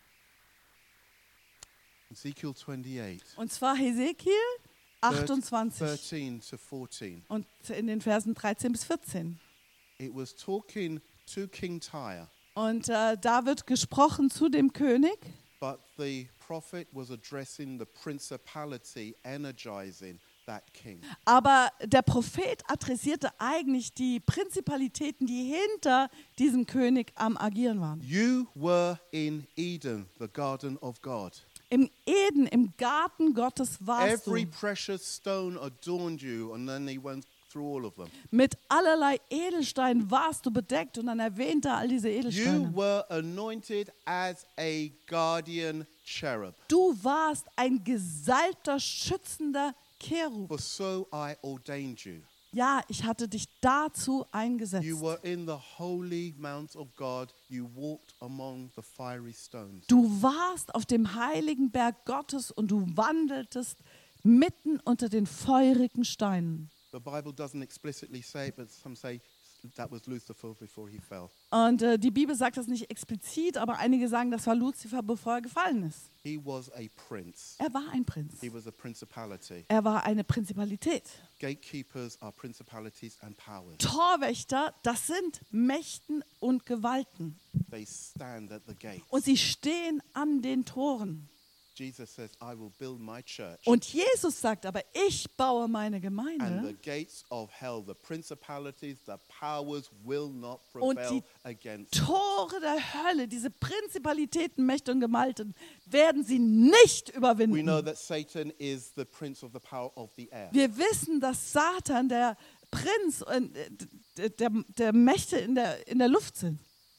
Speaker 1: 28,
Speaker 2: Und zwar Hesekiel 28
Speaker 1: 13 to 14.
Speaker 2: und in den Versen 13 bis 14.
Speaker 1: It was talking to King Tyre,
Speaker 2: Und da wird gesprochen zu dem König,
Speaker 1: but the prophet was addressing the principality energizing that king.
Speaker 2: aber der Prophet adressierte eigentlich die Prinzipalitäten, die hinter diesem König am Agieren waren.
Speaker 1: You were in Eden, the garden of God.
Speaker 2: Im Eden, im Garten Gottes warst
Speaker 1: Every
Speaker 2: du.
Speaker 1: precious stone adorned you, and then he went through all of them.
Speaker 2: Mit allerlei Edelsteinen warst du bedeckt und dann erwähnt er all diese
Speaker 1: You
Speaker 2: Edelsteine.
Speaker 1: were anointed as a guardian cherub.
Speaker 2: Du warst ein gesalbter, schützender Cherub.
Speaker 1: For so I ordained you.
Speaker 2: Ja, ich hatte dich dazu eingesetzt.
Speaker 1: You were in the holy mount of God. You walked among the fiery stones.
Speaker 2: Du warst auf dem heiligen Berg Gottes und du wandeltest mitten unter den feurigen Steinen.
Speaker 1: The Bible doesn't explicitly say it, but some say that was Lucifer before he fell.
Speaker 2: Und die Bibel sagt das nicht explizit, aber einige sagen, das war Luzifer, bevor er gefallen ist.
Speaker 1: He was a prince.
Speaker 2: Er war ein Prinz.
Speaker 1: He was a principality.
Speaker 2: Er war eine Prinzipalität.
Speaker 1: Gatekeepers are principalities and powers.
Speaker 2: Torwächter, das sind Mächten und Gewalten.
Speaker 1: They stand at the gates.
Speaker 2: Und sie stehen an den Toren.
Speaker 1: Jesus says, I will build my church.
Speaker 2: Und Jesus sagt aber, ich baue meine
Speaker 1: And the
Speaker 2: Gemeinde.
Speaker 1: gates of hell, the principalities, the powers will not
Speaker 2: Und
Speaker 1: prevail
Speaker 2: die
Speaker 1: against it.
Speaker 2: Tore der Hölle, diese Prinzipalitäten, Mächte und Gewalten, werden sie nicht
Speaker 1: We know
Speaker 2: überwinden.
Speaker 1: that Satan is the prince of the power of the air.
Speaker 2: Wir wissen, dass Satan der Prinz der Mächte in der Luft sind.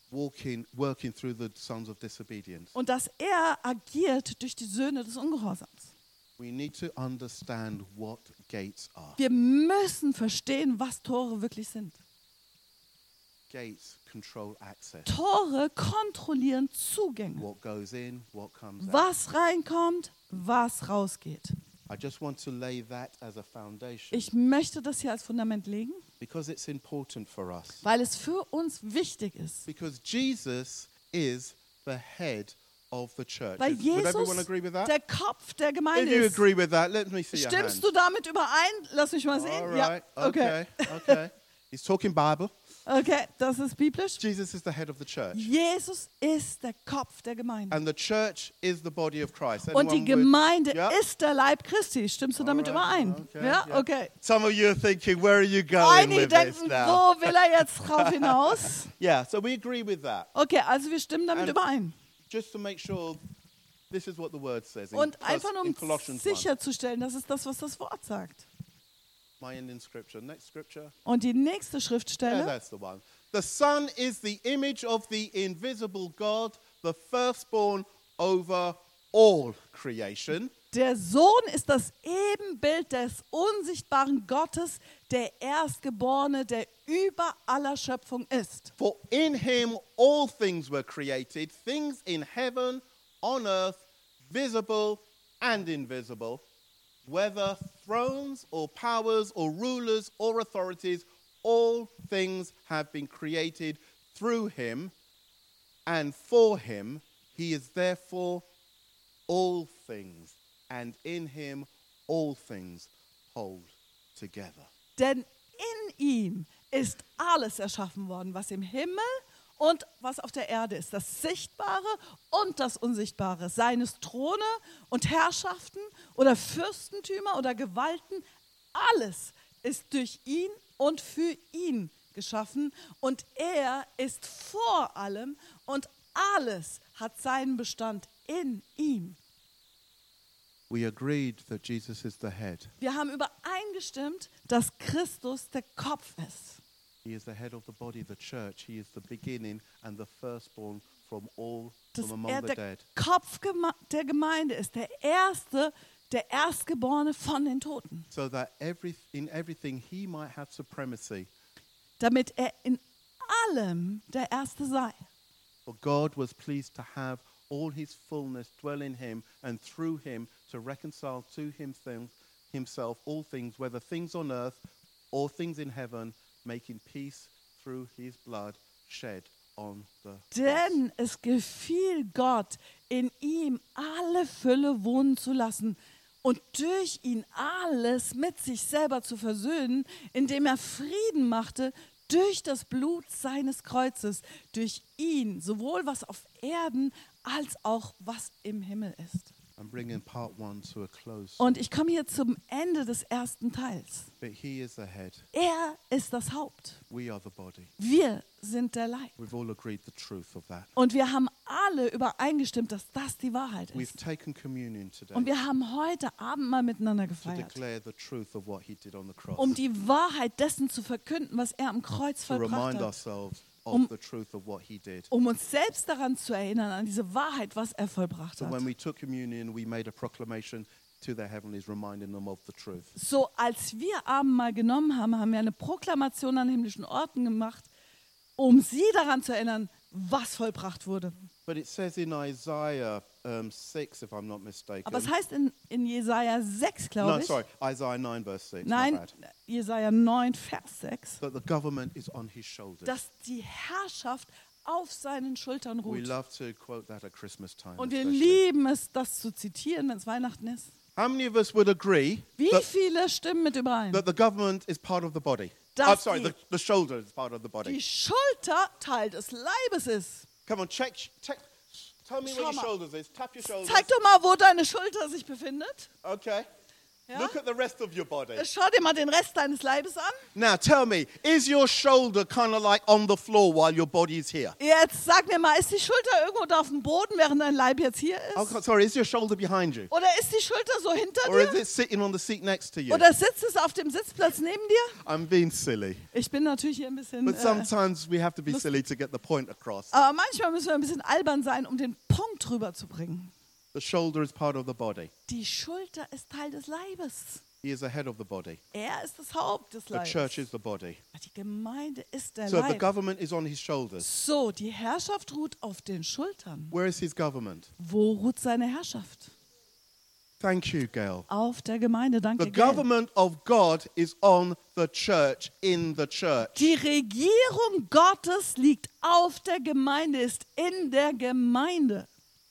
Speaker 1: working through the sons of disobedience.
Speaker 2: Und dass er agiert durch die Söhne des Ungehorsams.
Speaker 1: We need to understand what gates are.
Speaker 2: Wir müssen verstehen, was Tore wirklich sind.
Speaker 1: Gates control access.
Speaker 2: Tore kontrollieren Zugänge.
Speaker 1: What goes in, what comes out.
Speaker 2: Was reinkommt, was rausgeht.
Speaker 1: I just want to lay that as a foundation
Speaker 2: Ich möchte das hier als Fundament legen,
Speaker 1: because it's important for us.
Speaker 2: weil es für uns wichtig ist.
Speaker 1: Because Jesus is the head of the church.
Speaker 2: Weil
Speaker 1: Would everyone
Speaker 2: Jesus
Speaker 1: agree with that?
Speaker 2: der Kopf der
Speaker 1: If
Speaker 2: Gemeinde
Speaker 1: you
Speaker 2: ist.
Speaker 1: agree with that, let me see your
Speaker 2: Stimmst
Speaker 1: hand.
Speaker 2: du damit überein? Lass mich mal sehen.
Speaker 1: All right.
Speaker 2: Ja, okay.
Speaker 1: Okay. He's talking Bible.
Speaker 2: Okay, das ist biblisch.
Speaker 1: Jesus is the head of the church.
Speaker 2: Jesus ist der Kopf der Gemeinde.
Speaker 1: And the church is the body of Christ.
Speaker 2: Und die
Speaker 1: Anyone
Speaker 2: Gemeinde
Speaker 1: Yeah.
Speaker 2: ist der Leib Christi. Stimmst du damit
Speaker 1: Alright,
Speaker 2: überein?
Speaker 1: okay,
Speaker 2: Ja,
Speaker 1: yeah.
Speaker 2: okay.
Speaker 1: Some of you are thinking, where are you going
Speaker 2: Einige
Speaker 1: with this
Speaker 2: denken,
Speaker 1: now?
Speaker 2: wo will er jetzt drauf hinaus?
Speaker 1: Yeah, so we agree with that.
Speaker 2: Okay, also wir stimmen damit
Speaker 1: And-
Speaker 2: überein.
Speaker 1: Just to make sure this is what the word says in,
Speaker 2: Und einfach nur
Speaker 1: in
Speaker 2: um
Speaker 1: Colossians 1.
Speaker 2: sicherzustellen, das ist das, was das Wort sagt.
Speaker 1: My ending scripture. Next scripture.
Speaker 2: Und die nächste
Speaker 1: Yeah,
Speaker 2: Schriftstelle.
Speaker 1: that's the one. The Son is the image of the invisible God, the firstborn over all creation.
Speaker 2: Der Sohn ist das Ebenbild des unsichtbaren Gottes, der Erstgeborene, der über aller Schöpfung ist.
Speaker 1: For in him all things were created, things in heaven, on earth, visible and invisible, whether thrones or powers or rulers or authorities, all things have been created through him and for him. He is therefore all things, and in him all things hold together.
Speaker 2: Denn in ihm ist alles erschaffen worden, was im Himmel und was auf der Erde ist, das Sichtbare und das Unsichtbare, seien es Throne und Herrschaften oder Fürstentümer oder Gewalten, alles ist durch ihn und für ihn geschaffen und er ist vor allem und alles hat seinen Bestand in ihm.
Speaker 1: We agreed that Jesus is the head.
Speaker 2: Wir haben übereingestimmt, dass Christus der Kopf ist.
Speaker 1: He is the head of the body, the church. He is the beginning and the firstborn from all,
Speaker 2: Dass
Speaker 1: from
Speaker 2: er
Speaker 1: among the
Speaker 2: der
Speaker 1: dead.
Speaker 2: Kopf der Gemeinde ist, der Erste, der Erstgeborene von den Toten.
Speaker 1: So that in everything he might have supremacy.
Speaker 2: Damit er in allem der Erste sei.
Speaker 1: For God was pleased to have all his fullness dwell in him, and through him to reconcile to himself all things, whether things on earth or things in heaven, making peace through his blood shed on the cross.
Speaker 2: Denn es gefiel Gott, in ihm alle Fülle wohnen zu lassen und durch ihn alles mit sich selber zu versöhnen, indem er Frieden machte durch das Blut seines Kreuzes, durch ihn, sowohl was auf Erden als auch was im Himmel ist.
Speaker 1: I'm bringing part 1 to a close.
Speaker 2: Und ich komme hier zum Ende des ersten Teils.
Speaker 1: But he is the head.
Speaker 2: Er ist das Haupt.
Speaker 1: We are the body.
Speaker 2: Wir sind der Leib.
Speaker 1: We've all agreed the truth of that.
Speaker 2: Und wir haben alle übereingestimmt, dass das die Wahrheit
Speaker 1: We've
Speaker 2: ist.
Speaker 1: taken communion today
Speaker 2: Und wir haben heute Abend mal miteinander
Speaker 1: to
Speaker 2: gefeiert,
Speaker 1: declare the truth of what he did on the cross.
Speaker 2: um die Wahrheit dessen zu verkünden, was er am Kreuz
Speaker 1: To
Speaker 2: vollbracht
Speaker 1: remind
Speaker 2: hat.
Speaker 1: ourselves of
Speaker 2: Um-
Speaker 1: the truth of what he did.
Speaker 2: Um uns selbst daran zu erinnern, an diese Wahrheit, was er vollbracht
Speaker 1: So
Speaker 2: hat.
Speaker 1: when we took communion, we made a proclamation to the heavenlies, reminding them of the truth.
Speaker 2: So, als wir Abendmahl genommen haben, haben wir eine Proklamation an himmlischen Orten gemacht, um sie daran zu erinnern, was vollbracht wurde.
Speaker 1: But it says in Isaiah 6, if I'm not mistaken.
Speaker 2: Aber es heißt in Jesaja 6, glaube
Speaker 1: No,
Speaker 2: ich.
Speaker 1: sorry, Isaiah 9, verse 6. My
Speaker 2: Nein,
Speaker 1: bad.
Speaker 2: Jesaja 9, Vers 6.
Speaker 1: That the government is on his shoulders.
Speaker 2: Dass die Herrschaft auf seinen Schultern
Speaker 1: We
Speaker 2: ruht.
Speaker 1: love to quote that at Christmas time.
Speaker 2: Und wir
Speaker 1: especially.
Speaker 2: lieben es, das zu zitieren, wenn es Weihnachten ist.
Speaker 1: How many of us would agree
Speaker 2: Wie
Speaker 1: that,
Speaker 2: viele stimmen mit überein?
Speaker 1: that the government is part of the body?
Speaker 2: Dass
Speaker 1: Sorry,
Speaker 2: die-
Speaker 1: the shoulder is part of the
Speaker 2: Die
Speaker 1: body.
Speaker 2: Schulter Teil des Leibes ist.
Speaker 1: Come on, check. Tell me
Speaker 2: Schau
Speaker 1: where your
Speaker 2: mal.
Speaker 1: shoulders is. Tap your shoulders.
Speaker 2: Zeig doch mal, wo deine Schulter sich befindet.
Speaker 1: Okay.
Speaker 2: Ja?
Speaker 1: Look at the rest of your body.
Speaker 2: Schau dir mal den Rest deines Leibes an.
Speaker 1: Now tell me, is your shoulder kind of like on the floor while your body is here?
Speaker 2: Jetzt sag mir mal, ist die Schulter irgendwo da auf dem Boden, während dein Leib jetzt hier
Speaker 1: Oh,
Speaker 2: ist?
Speaker 1: sorry, is your shoulder behind you?
Speaker 2: Oder ist die Schulter so hinter
Speaker 1: Or is
Speaker 2: dir?
Speaker 1: it sitting on the seat next to you?
Speaker 2: Oder sitzt es auf dem Sitzplatz neben dir?
Speaker 1: I'm being silly.
Speaker 2: Ich bin natürlich hier ein bisschen...
Speaker 1: But sometimes we have to be silly to get the point across.
Speaker 2: aber manchmal müssen wir ein bisschen albern sein, um den Punkt rüberzubringen.
Speaker 1: The shoulder is part of the body.
Speaker 2: Die Schulter ist Teil des Leibes.
Speaker 1: He is the head of the body.
Speaker 2: Er ist das Haupt des
Speaker 1: The
Speaker 2: Leibes.
Speaker 1: church is the body.
Speaker 2: Die Gemeinde ist der
Speaker 1: So the
Speaker 2: Leib.
Speaker 1: government is on his shoulders.
Speaker 2: So, die Herrschaft ruht auf den Schultern.
Speaker 1: Where is his government?
Speaker 2: Wo ruht seine Herrschaft?
Speaker 1: Thank you, Gail.
Speaker 2: Auf der Gemeinde, danke.
Speaker 1: The
Speaker 2: Gail.
Speaker 1: government of God is on the church, in the church.
Speaker 2: Die Regierung Gottes liegt auf der Gemeinde, ist in der Gemeinde.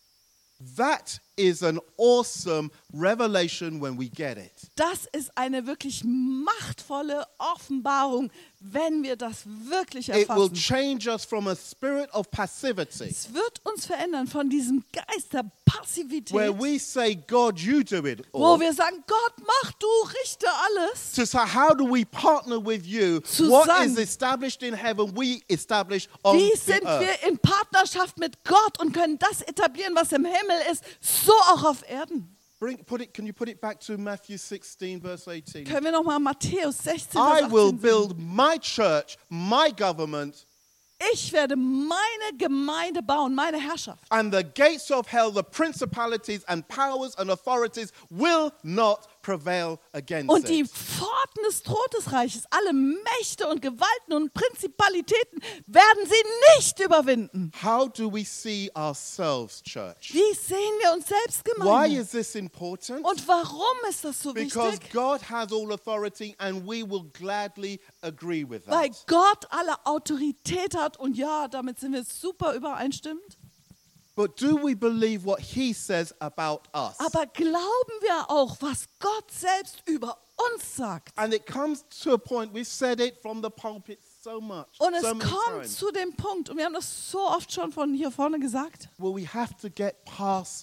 Speaker 1: That is an awesome revelation when we get it.
Speaker 2: Das ist eine wirklich machtvolle Offenbarung, wenn wir das wirklich
Speaker 1: It will
Speaker 2: erfassen.
Speaker 1: change us from a spirit of passivity,
Speaker 2: Es wird uns verändern von diesem Geist der Passivität,
Speaker 1: where we say, God, you do it
Speaker 2: wo
Speaker 1: all,
Speaker 2: wir sagen, Gott, mach du, richte alles.
Speaker 1: to say, how do we partner with you?
Speaker 2: Zu
Speaker 1: What
Speaker 2: sagen,
Speaker 1: is established in heaven, we establish on
Speaker 2: Wie
Speaker 1: the
Speaker 2: sind
Speaker 1: earth.
Speaker 2: wir in Partnerschaft mit Gott und können das etablieren, was im Himmel ist, so auch auf Erden.
Speaker 1: Can you put it back to Matthew 16, verse 18?
Speaker 2: Können wir nochmal Matthäus 16,
Speaker 1: I
Speaker 2: Vers
Speaker 1: will
Speaker 2: 18 sehen?
Speaker 1: build my church, my government,
Speaker 2: Ich werde meine Gemeinde bauen, meine Herrschaft.
Speaker 1: and the gates of hell, the principalities and powers and authorities will not prevail against
Speaker 2: Und die
Speaker 1: it.
Speaker 2: Pforten des Todesreiches, alle Mächte und Gewalten und Prinzipalitäten werden sie nicht überwinden.
Speaker 1: How do we see ourselves, church?
Speaker 2: Wie sehen wir uns selbst,
Speaker 1: Why
Speaker 2: Gemeinde?
Speaker 1: is this important?
Speaker 2: Und warum ist das so
Speaker 1: Because
Speaker 2: wichtig?
Speaker 1: God has all authority and we will gladly agree with
Speaker 2: Weil
Speaker 1: that.
Speaker 2: Gott alle Autorität hat und ja, damit sind wir super übereinstimmend.
Speaker 1: But do we believe what he says about us?
Speaker 2: Aber glauben wir auch, was Gott selbst über uns sagt?
Speaker 1: And it comes to a point, we've said it from the pulpit so much,
Speaker 2: Und es
Speaker 1: so many
Speaker 2: kommt
Speaker 1: times,
Speaker 2: zu dem Punkt, und wir haben das so oft schon von hier vorne gesagt,
Speaker 1: where we have to get past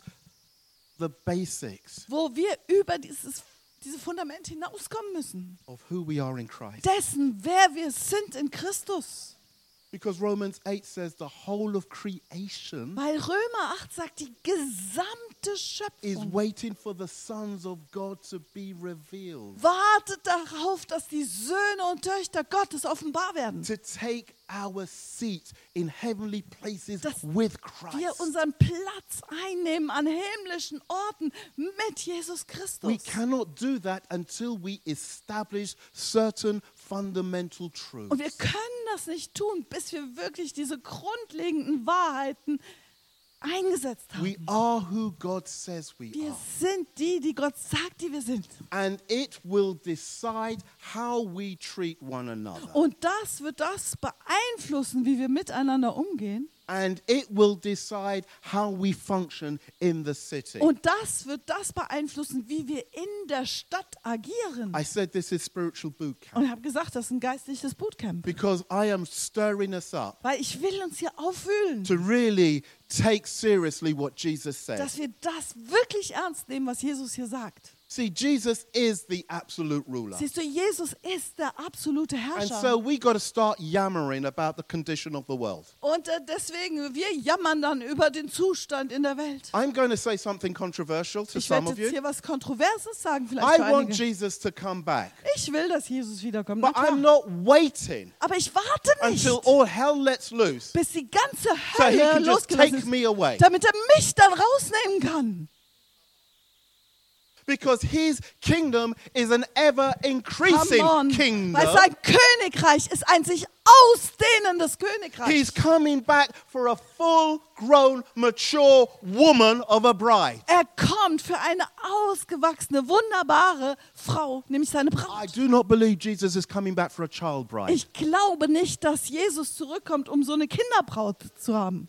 Speaker 1: the basics
Speaker 2: wo wir über diese Fundamente hinauskommen müssen.
Speaker 1: of who we are in Christ.
Speaker 2: Dessen, wer wir sind in Christus.
Speaker 1: Because Romans 8 says the whole of creation
Speaker 2: Weil Römer 8 sagt, die gesamte
Speaker 1: is
Speaker 2: Schöpfung
Speaker 1: waiting for the sons of God to be revealed,
Speaker 2: wartet darauf, dass die Söhne und Töchter Gottes offenbar werden.
Speaker 1: to take our seat in heavenly places
Speaker 2: Dass
Speaker 1: with
Speaker 2: Wir
Speaker 1: Christ.
Speaker 2: unseren Platz einnehmen an himmlischen Orten mit Jesus
Speaker 1: We
Speaker 2: Christus.
Speaker 1: cannot do that until we establish certain fundamental
Speaker 2: Und wir
Speaker 1: truths.
Speaker 2: können das nicht tun, bis wir wirklich diese grundlegenden Wahrheiten eingesetzt
Speaker 1: We
Speaker 2: haben.
Speaker 1: are who God says we
Speaker 2: Wir
Speaker 1: are.
Speaker 2: sind die, die Gott sagt, die wir sind.
Speaker 1: And it will decide how we treat one another.
Speaker 2: Und das wird das beeinflussen, wie wir miteinander umgehen.
Speaker 1: And it will decide how we function in the city.
Speaker 2: Und das wird das beeinflussen, wie wir in der Stadt agieren.
Speaker 1: I said this is spiritual boot camp
Speaker 2: Und ich habe gesagt, das ist ein geistliches Bootcamp.
Speaker 1: because I am stirring us up
Speaker 2: Weil ich will uns hier aufwühlen,
Speaker 1: to really take seriously what Jesus
Speaker 2: dass
Speaker 1: says.
Speaker 2: wir das wirklich ernst nehmen, was Jesus hier sagt.
Speaker 1: See, Jesus is the absolute ruler.
Speaker 2: Siehst du, Jesus ist der absolute
Speaker 1: And
Speaker 2: Herrscher.
Speaker 1: so we got to start yammering about the condition of the world.
Speaker 2: Und deswegen, wir jammern dann über den Zustand in der Welt.
Speaker 1: I'm going to say something controversial to
Speaker 2: Ich
Speaker 1: some
Speaker 2: werde
Speaker 1: of
Speaker 2: jetzt
Speaker 1: you.
Speaker 2: hier was Kontroverses sagen, vielleicht
Speaker 1: I
Speaker 2: für
Speaker 1: want
Speaker 2: einige.
Speaker 1: Jesus to come back.
Speaker 2: Ich will, dass Jesus wiederkommt. Na
Speaker 1: But I'm
Speaker 2: klar.
Speaker 1: not waiting
Speaker 2: Aber ich warte nicht,
Speaker 1: until all hell lets loose
Speaker 2: bis die ganze
Speaker 1: so he
Speaker 2: Hölle
Speaker 1: can just
Speaker 2: losgelassen
Speaker 1: take
Speaker 2: ist,
Speaker 1: me away.
Speaker 2: damit er mich dann rausnehmen kann.
Speaker 1: Because his kingdom is an ever increasing
Speaker 2: Come on.
Speaker 1: kingdom.
Speaker 2: Weil sein Königreich ist ein sich ausdehnendes Königreich.
Speaker 1: He's coming back for a full grown, mature woman of a bride.
Speaker 2: Er kommt für eine ausgewachsene, wunderbare Frau, nämlich seine
Speaker 1: I
Speaker 2: Braut.
Speaker 1: do not believe Jesus is coming back for a child bride.
Speaker 2: Ich glaube nicht, dass Jesus zurückkommt, um so eine Kinderbraut zu haben.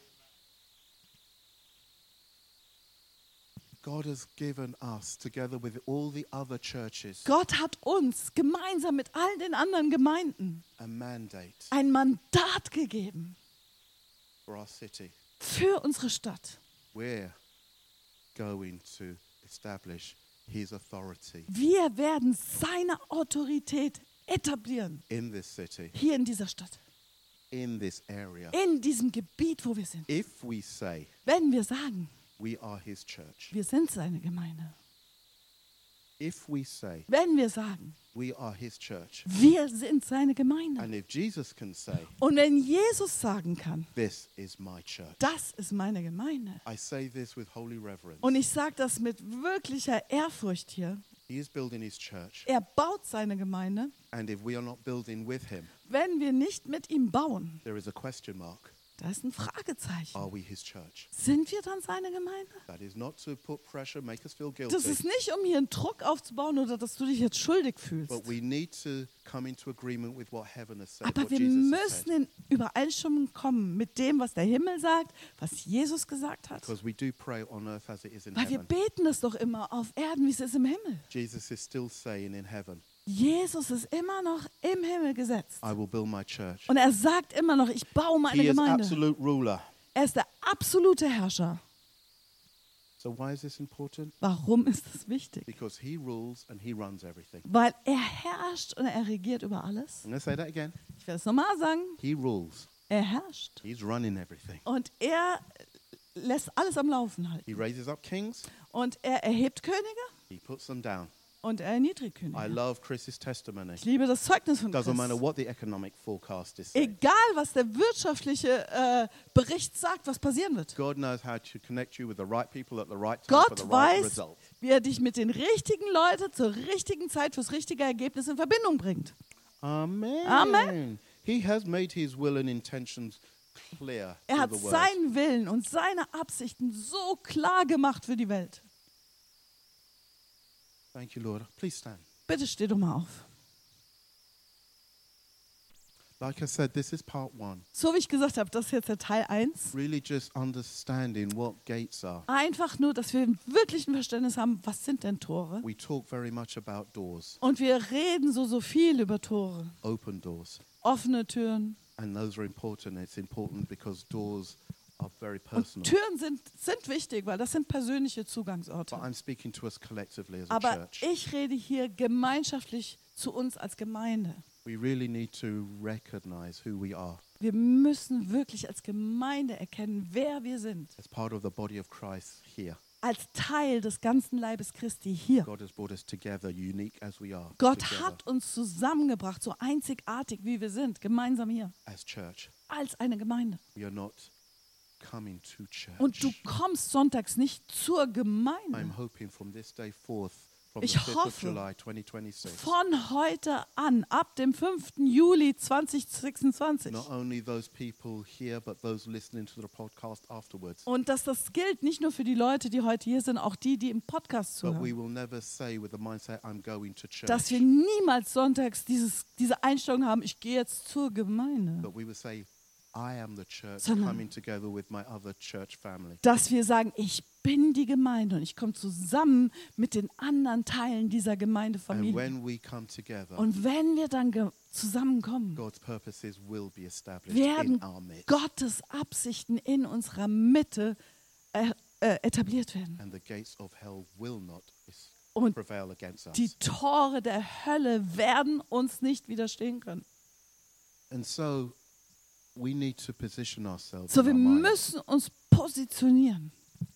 Speaker 1: God has given us, together with all the other churches,
Speaker 2: Gott hat uns gemeinsam mit all den anderen Gemeinden
Speaker 1: a mandate
Speaker 2: ein Mandat gegeben
Speaker 1: for our city.
Speaker 2: für unsere Stadt.
Speaker 1: We're going to establish his authority
Speaker 2: Wir werden seine Autorität etablieren.
Speaker 1: in this city,
Speaker 2: Hier in dieser Stadt.
Speaker 1: in this area.
Speaker 2: In diesem Gebiet, wo wir sind.
Speaker 1: If we say
Speaker 2: Wenn wir sagen,
Speaker 1: we are his church,
Speaker 2: wir sind seine Gemeinde.
Speaker 1: if we say
Speaker 2: Wenn wir sagen,
Speaker 1: we are his church,
Speaker 2: wir sind seine Gemeinde.
Speaker 1: and if Jesus can say,
Speaker 2: Und wenn Jesus sagen kann,
Speaker 1: this is my church,
Speaker 2: das ist meine Gemeinde.
Speaker 1: I say this with holy reverence.
Speaker 2: Und ich sage das mit wirklicher Ehrfurcht hier.
Speaker 1: He is building his church,
Speaker 2: Er baut seine Gemeinde.
Speaker 1: and if we are not building with him,
Speaker 2: Wenn wir nicht mit ihm bauen,
Speaker 1: there is a question mark.
Speaker 2: da ist ein Fragezeichen.
Speaker 1: Are we his church?
Speaker 2: Sind wir dann seine Gemeinde?
Speaker 1: That is not to put pressure, make us feel
Speaker 2: Das
Speaker 1: guilty,
Speaker 2: ist nicht, um hier einen Druck aufzubauen oder dass du dich jetzt schuldig fühlst.
Speaker 1: but we need to come into agreement with what heaven has said,
Speaker 2: Aber
Speaker 1: what
Speaker 2: wir
Speaker 1: Jesus has
Speaker 2: müssen
Speaker 1: said.
Speaker 2: in Übereinstimmung kommen mit dem, was der Himmel sagt, was Jesus gesagt hat.
Speaker 1: Because we do pray on earth as it is in
Speaker 2: Weil wir
Speaker 1: heaven.
Speaker 2: beten es doch immer auf Erden, wie es ist im Himmel.
Speaker 1: Jesus is still saying in heaven,
Speaker 2: Jesus ist immer noch im Himmel gesetzt.
Speaker 1: I will build my church.
Speaker 2: Und er sagt immer noch, ich baue meine
Speaker 1: He is
Speaker 2: Gemeinde.
Speaker 1: absolute ruler.
Speaker 2: Er ist der absolute Herrscher.
Speaker 1: So why is this important?
Speaker 2: Warum ist das wichtig?
Speaker 1: Because he rules and he runs everything.
Speaker 2: Weil er herrscht und er regiert über alles.
Speaker 1: I'm going to say that again.
Speaker 2: Ich werde es nochmal sagen.
Speaker 1: He rules.
Speaker 2: Er herrscht.
Speaker 1: He's running everything.
Speaker 2: Und er lässt alles am Laufen halten.
Speaker 1: He raises up kings.
Speaker 2: Und er erhebt Könige
Speaker 1: He puts them down.
Speaker 2: und er erniedrigt
Speaker 1: I
Speaker 2: Könige.
Speaker 1: love Chris's testimony.
Speaker 2: Ich liebe das Zeugnis von
Speaker 1: Doesn't matter
Speaker 2: Christ.
Speaker 1: what the economic forecast is saying.
Speaker 2: Egal, was der wirtschaftliche Bericht sagt, was passieren wird.
Speaker 1: God knows how to connect you with the right people at the right time for
Speaker 2: Gott
Speaker 1: the right
Speaker 2: weiß,
Speaker 1: result.
Speaker 2: wie er dich mit den richtigen Leuten zur richtigen Zeit fürs richtige Ergebnis in Verbindung bringt.
Speaker 1: Amen.
Speaker 2: Amen.
Speaker 1: He has made his will and intentions clear
Speaker 2: Er
Speaker 1: through
Speaker 2: hat
Speaker 1: the word.
Speaker 2: seinen Willen und seine Absichten so klar gemacht für die Welt.
Speaker 1: Thank you, Lord. Please stand.
Speaker 2: Bitte steh doch mal auf.
Speaker 1: Like I said, this is part one.
Speaker 2: So wie ich gesagt habe, das ist jetzt der Teil 1.
Speaker 1: Really just understanding what gates are.
Speaker 2: Einfach nur, dass wir wirklich ein Verständnis haben, was sind denn Tore?
Speaker 1: We talk very much about doors,
Speaker 2: Und wir reden so viel über Tore.
Speaker 1: open doors.
Speaker 2: Offene Türen.
Speaker 1: And those are important. It's important because doors are very
Speaker 2: Und
Speaker 1: personal.
Speaker 2: Türen sind wichtig, weil das sind persönliche
Speaker 1: But
Speaker 2: Zugangsorte.
Speaker 1: I'm speaking to us collectively as a
Speaker 2: Aber
Speaker 1: church.
Speaker 2: ich rede hier gemeinschaftlich zu uns als Gemeinde.
Speaker 1: We really need to recognize who we are
Speaker 2: Wir müssen wirklich als Gemeinde erkennen, wer wir sind.
Speaker 1: as part of the body of Christ here.
Speaker 2: Als Teil des ganzen Leibes Christi hier.
Speaker 1: God has brought us together, unique as we are,
Speaker 2: Gott
Speaker 1: together
Speaker 2: hat uns zusammengebracht, so einzigartig wie wir sind, gemeinsam hier,
Speaker 1: as church.
Speaker 2: als eine Gemeinde.
Speaker 1: We are not coming to church.
Speaker 2: Und du kommst sonntags nicht zur Gemeinde.
Speaker 1: I'm hoping from this day forth, from
Speaker 2: Ich
Speaker 1: the 5th of
Speaker 2: hoffe,
Speaker 1: July 2026,
Speaker 2: Von heute an, ab dem 5. Juli 2026.
Speaker 1: not only those people here, but those listening to the podcast afterwards,
Speaker 2: Und dass das gilt nicht nur für die Leute, die heute hier sind, auch die, die im Podcast
Speaker 1: but we
Speaker 2: zuhören.
Speaker 1: will never say with the mindset, I'm going to church,
Speaker 2: Dass wir niemals sonntags diese Einstellung haben, ich gehe jetzt zur Gemeinde.
Speaker 1: but we will say, I am the church
Speaker 2: Sondern-
Speaker 1: coming together with my other church family.
Speaker 2: Dass wir sagen, ich bin die Gemeinde und ich komme zusammen mit den anderen Teilen dieser
Speaker 1: And
Speaker 2: Gemeindefamilie.
Speaker 1: when we come together,
Speaker 2: Und wenn wir dann zusammenkommen,
Speaker 1: God's purposes will be established
Speaker 2: werden
Speaker 1: in our midst.
Speaker 2: Gottes Absichten in unserer Mitte etabliert werden.
Speaker 1: And the gates of hell will not
Speaker 2: Und
Speaker 1: prevail against us.
Speaker 2: die Tore der Hölle werden uns nicht widerstehen können.
Speaker 1: And so we need to position ourselves
Speaker 2: So,
Speaker 1: in
Speaker 2: wir
Speaker 1: our minds.
Speaker 2: müssen uns positionieren.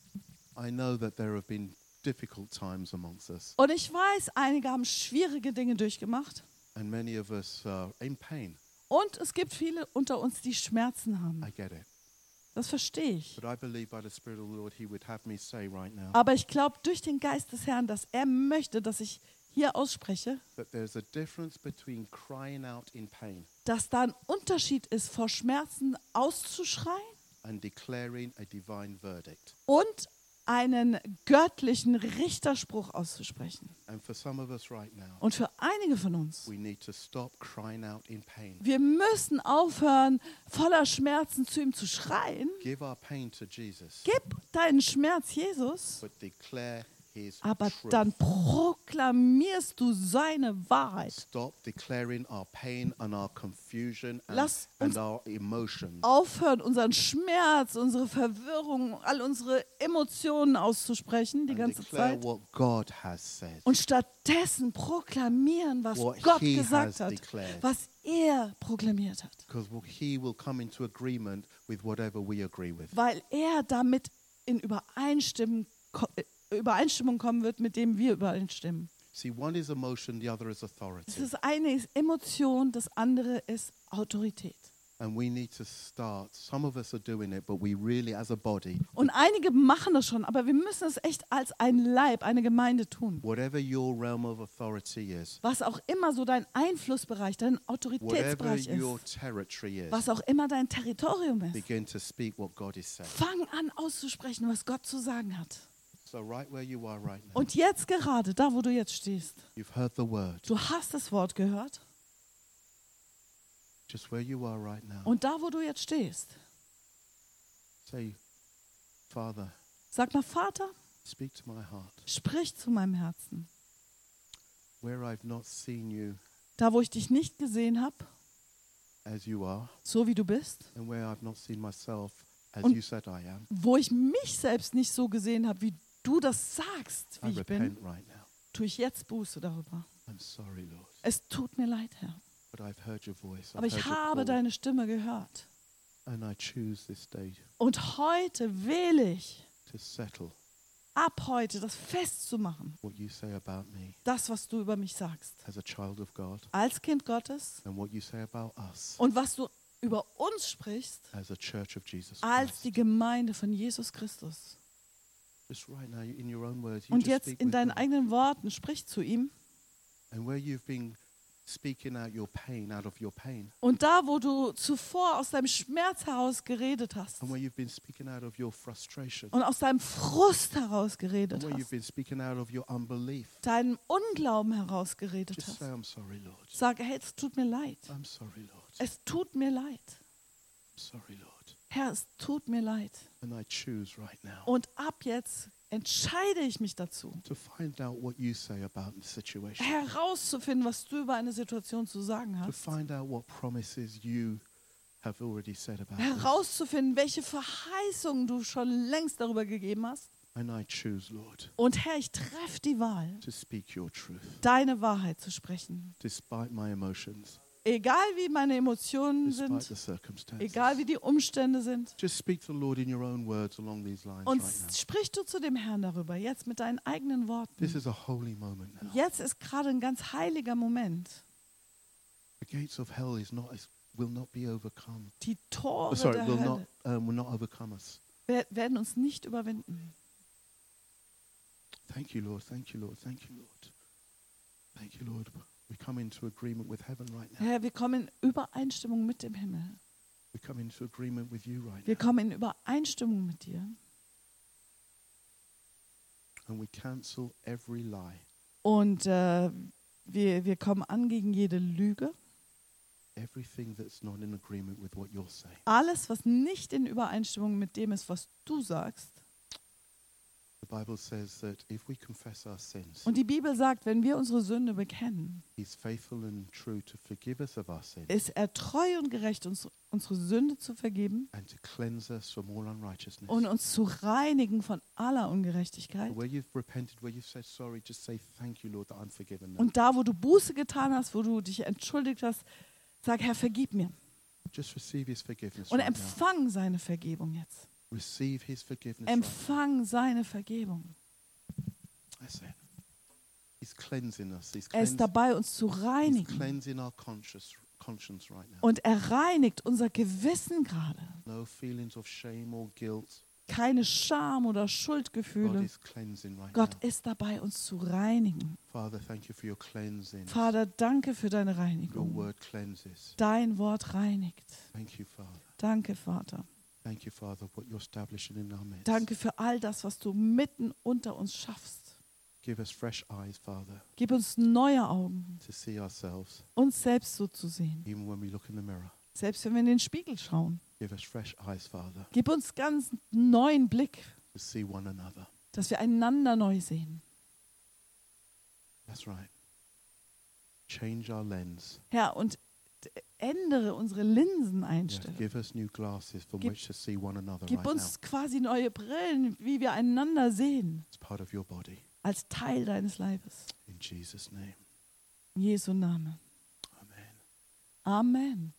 Speaker 1: I know that there have been difficult times amongst us,
Speaker 2: Und ich weiß, einige haben schwierige Dinge durchgemacht.
Speaker 1: and many of us are in pain.
Speaker 2: Und es gibt viele unter uns, die Schmerzen haben.
Speaker 1: I get it.
Speaker 2: Das verstehe ich.
Speaker 1: But I believe by the Spirit of the Lord, He would have me say right now
Speaker 2: Aber ich glaube durch den Geist des Herrn, dass er möchte, dass ich hier ausspreche,
Speaker 1: that there's a difference between crying out in pain
Speaker 2: dass da ein Unterschied ist, vor Schmerzen auszuschreien
Speaker 1: and declaring a divine verdict.
Speaker 2: und einen göttlichen Richterspruch auszusprechen.
Speaker 1: And for some of us right now,
Speaker 2: Und für einige von uns,
Speaker 1: we need to stop crying out in pain.
Speaker 2: wir müssen aufhören, voller Schmerzen zu ihm zu schreien.
Speaker 1: Give our pain to Jesus,
Speaker 2: Gib deinen Schmerz Jesus
Speaker 1: but declare his
Speaker 2: aber
Speaker 1: truth.
Speaker 2: dann proklamierst du seine Wahrheit.
Speaker 1: Stop declaring our pain and our confusion
Speaker 2: Lass uns
Speaker 1: and our emotions.
Speaker 2: Aufhören, unseren Schmerz, unsere Verwirrung, all unsere Emotionen auszusprechen die
Speaker 1: And
Speaker 2: ganze
Speaker 1: declare
Speaker 2: Zeit.
Speaker 1: what God has said.
Speaker 2: Und stattdessen proklamieren, was
Speaker 1: What
Speaker 2: Gott
Speaker 1: he
Speaker 2: gesagt
Speaker 1: has
Speaker 2: hat,
Speaker 1: declared.
Speaker 2: was er proklamiert hat.
Speaker 1: Because he will come into agreement with whatever we agree with.
Speaker 2: Weil er damit in Übereinstimmung kommen wird, mit dem wir übereinstimmen.
Speaker 1: See, one is emotion, the other is
Speaker 2: Das
Speaker 1: authority.
Speaker 2: ist eine ist Emotion, das andere ist Autorität.
Speaker 1: And we need to start. Some of us are doing it, but we really, as a body,
Speaker 2: Und einige machen das schon, aber wir müssen es echt als ein Leib, eine Gemeinde tun.
Speaker 1: whatever your realm of authority is,
Speaker 2: Was auch immer so dein Einflussbereich, dein
Speaker 1: whatever
Speaker 2: Autoritätsbereich
Speaker 1: your
Speaker 2: ist,
Speaker 1: territory is,
Speaker 2: was auch immer dein Territorium ist,
Speaker 1: begin to speak what God is saying.
Speaker 2: fang an auszusprechen, was Gott zu sagen hat.
Speaker 1: So right where you are right now,
Speaker 2: Und jetzt gerade, da wo du jetzt stehst,
Speaker 1: you've heard the word.
Speaker 2: du hast das Wort gehört
Speaker 1: Just where you are right now,
Speaker 2: und da wo du jetzt stehst,
Speaker 1: say, Father,
Speaker 2: sag mal, Vater,
Speaker 1: speak to my heart.
Speaker 2: sprich zu meinem Herzen.
Speaker 1: Where I've not seen you
Speaker 2: Da wo ich dich nicht gesehen habe,
Speaker 1: as you are,
Speaker 2: so wie du bist,
Speaker 1: and where I've not seen myself as
Speaker 2: Und-
Speaker 1: you said I am,
Speaker 2: wo ich mich selbst nicht so gesehen habe, wie du das sagst,
Speaker 1: I
Speaker 2: wie ich bin,
Speaker 1: repent right now.
Speaker 2: tue ich jetzt Buße darüber.
Speaker 1: I'm sorry, Lord.
Speaker 2: Es tut mir leid, Herr.
Speaker 1: But I've heard your voice.
Speaker 2: Aber
Speaker 1: I've
Speaker 2: ich
Speaker 1: heard your
Speaker 2: habe
Speaker 1: call,
Speaker 2: deine Stimme gehört.
Speaker 1: and I choose this day
Speaker 2: Und heute wähle ich,
Speaker 1: to settle
Speaker 2: ab heute das festzumachen,
Speaker 1: what you say about me
Speaker 2: das, was du über mich sagst,
Speaker 1: as a child of God,
Speaker 2: als Kind Gottes
Speaker 1: and what you say about us
Speaker 2: und was du über uns sprichst,
Speaker 1: as a church of Jesus
Speaker 2: als
Speaker 1: Christ.
Speaker 2: die Gemeinde von Jesus Christus.
Speaker 1: Just right now, in your own words, you
Speaker 2: Und
Speaker 1: just
Speaker 2: jetzt
Speaker 1: speak
Speaker 2: in
Speaker 1: with
Speaker 2: deinen
Speaker 1: God.
Speaker 2: eigenen Worten sprich zu ihm.
Speaker 1: And where you've been speaking out your pain, out of your pain,
Speaker 2: Und da, wo du zuvor aus deinem Schmerz heraus geredet hast
Speaker 1: and where you've been speaking out of your frustration,
Speaker 2: und aus deinem Frust heraus geredet
Speaker 1: and where you've
Speaker 2: hast,
Speaker 1: been speaking out of your unbelief,
Speaker 2: deinem Unglauben heraus geredet
Speaker 1: just
Speaker 2: hast,
Speaker 1: say, I'm sorry, Lord.
Speaker 2: sag, hey, es tut mir leid.
Speaker 1: I'm sorry, Lord.
Speaker 2: Es tut mir leid.
Speaker 1: I'm sorry, Lord.
Speaker 2: Herr, es tut mir leid.
Speaker 1: And I choose right now
Speaker 2: Und ab jetzt entscheide ich mich dazu,
Speaker 1: to find out what you say about the situation,
Speaker 2: herauszufinden, was du über eine Situation zu sagen
Speaker 1: to
Speaker 2: hast.
Speaker 1: find out what promises you have already said about this.
Speaker 2: Herauszufinden, welche Verheißungen du schon längst darüber gegeben hast.
Speaker 1: And I choose, Lord,
Speaker 2: Und Herr, ich treffe die Wahl,
Speaker 1: to speak your truth,
Speaker 2: deine Wahrheit zu sprechen.
Speaker 1: despite my emotions,
Speaker 2: Egal wie meine Emotionen
Speaker 1: despite the
Speaker 2: sind,
Speaker 1: circumstances.
Speaker 2: egal wie die Umstände sind.
Speaker 1: Just speak to the Lord in your own words along these lines
Speaker 2: Und
Speaker 1: right now.
Speaker 2: sprich du zu dem Herrn darüber, jetzt mit deinen eigenen
Speaker 1: This
Speaker 2: Worten.
Speaker 1: is a holy moment now.
Speaker 2: Jetzt ist gerade ein ganz heiliger Moment.
Speaker 1: The gates of hell will not be overcome.
Speaker 2: Die Tore
Speaker 1: Sorry,
Speaker 2: der
Speaker 1: will not overcome us.
Speaker 2: Hölle werden uns nicht überwinden.
Speaker 1: Thank you, Lord. Thank you, Lord. Thank you, Lord. Thank you, Lord. We come into agreement with heaven right now.
Speaker 2: Herr, wir kommen in Übereinstimmung mit dem Himmel.
Speaker 1: We come into agreement with you right
Speaker 2: Wir
Speaker 1: now.
Speaker 2: kommen in Übereinstimmung mit dir.
Speaker 1: And we cancel every lie,
Speaker 2: Und wir kommen an gegen jede Lüge.
Speaker 1: everything that's not in agreement with what you're saying.
Speaker 2: Alles, was nicht in Übereinstimmung mit dem ist, was du sagst.
Speaker 1: The Bible says that if we confess our sins,
Speaker 2: Und die Bibel sagt, wenn wir unsere Sünde bekennen,
Speaker 1: He's faithful and true to forgive us of our sins
Speaker 2: ist er treu und gerecht, uns unsere Sünde zu vergeben
Speaker 1: and to cleanse us from all unrighteousness.
Speaker 2: und uns zu reinigen von aller Ungerechtigkeit.
Speaker 1: Where you've repented, where you've said sorry, just say thank you, Lord, that I'm forgiven now.
Speaker 2: Und da, wo du Buße getan hast, wo du dich entschuldigt hast, sag, Herr, vergib mir.
Speaker 1: Just receive His forgiveness
Speaker 2: Und
Speaker 1: right now.
Speaker 2: empfang seine Vergebung jetzt.
Speaker 1: Receive His forgiveness right now.
Speaker 2: Empfang seine Vergebung.
Speaker 1: That's it. He's cleansing us.
Speaker 2: Er ist dabei, uns zu
Speaker 1: He's
Speaker 2: reinigen.
Speaker 1: cleansing our conscience right now.
Speaker 2: Und er reinigt unser Gewissen gerade.
Speaker 1: No feelings of shame or guilt.
Speaker 2: Keine Scham oder
Speaker 1: God
Speaker 2: Schuldgefühle.
Speaker 1: is cleansing right
Speaker 2: Gott
Speaker 1: now.
Speaker 2: ist dabei, uns zu reinigen.
Speaker 1: Father, thank you for your cleansing.
Speaker 2: Vater, danke für deine
Speaker 1: Your
Speaker 2: Reinigung.
Speaker 1: word cleanses.
Speaker 2: Dein Wort reinigt.
Speaker 1: Thank you, Father.
Speaker 2: Danke, Vater.
Speaker 1: Thank you, Father, what you're establishing in our midst.
Speaker 2: Danke für all das, was du mitten unter uns schaffst.
Speaker 1: Give us fresh eyes, Father,
Speaker 2: Gib uns neue Augen,
Speaker 1: to see ourselves,
Speaker 2: uns selbst so zu sehen.
Speaker 1: even when we look in the mirror.
Speaker 2: Selbst wenn wir in den Spiegel schauen.
Speaker 1: Give us fresh eyes, Father,
Speaker 2: Gib uns ganz neuen Blick,
Speaker 1: to see one another.
Speaker 2: dass wir einander neu sehen.
Speaker 1: That's right. Change our lens.
Speaker 2: Herr, und ändere unsere
Speaker 1: Yes,
Speaker 2: Linseneinstellung.
Speaker 1: give us new glasses from
Speaker 2: Gib-
Speaker 1: which to see one another
Speaker 2: Gib
Speaker 1: right now.
Speaker 2: uns quasi neue Brillen, wie wir einander sehen,
Speaker 1: It's part of your body.
Speaker 2: als Teil deines Leibes.
Speaker 1: In Jesus' name.
Speaker 2: In Jesu Namen.
Speaker 1: Amen.
Speaker 2: Amen.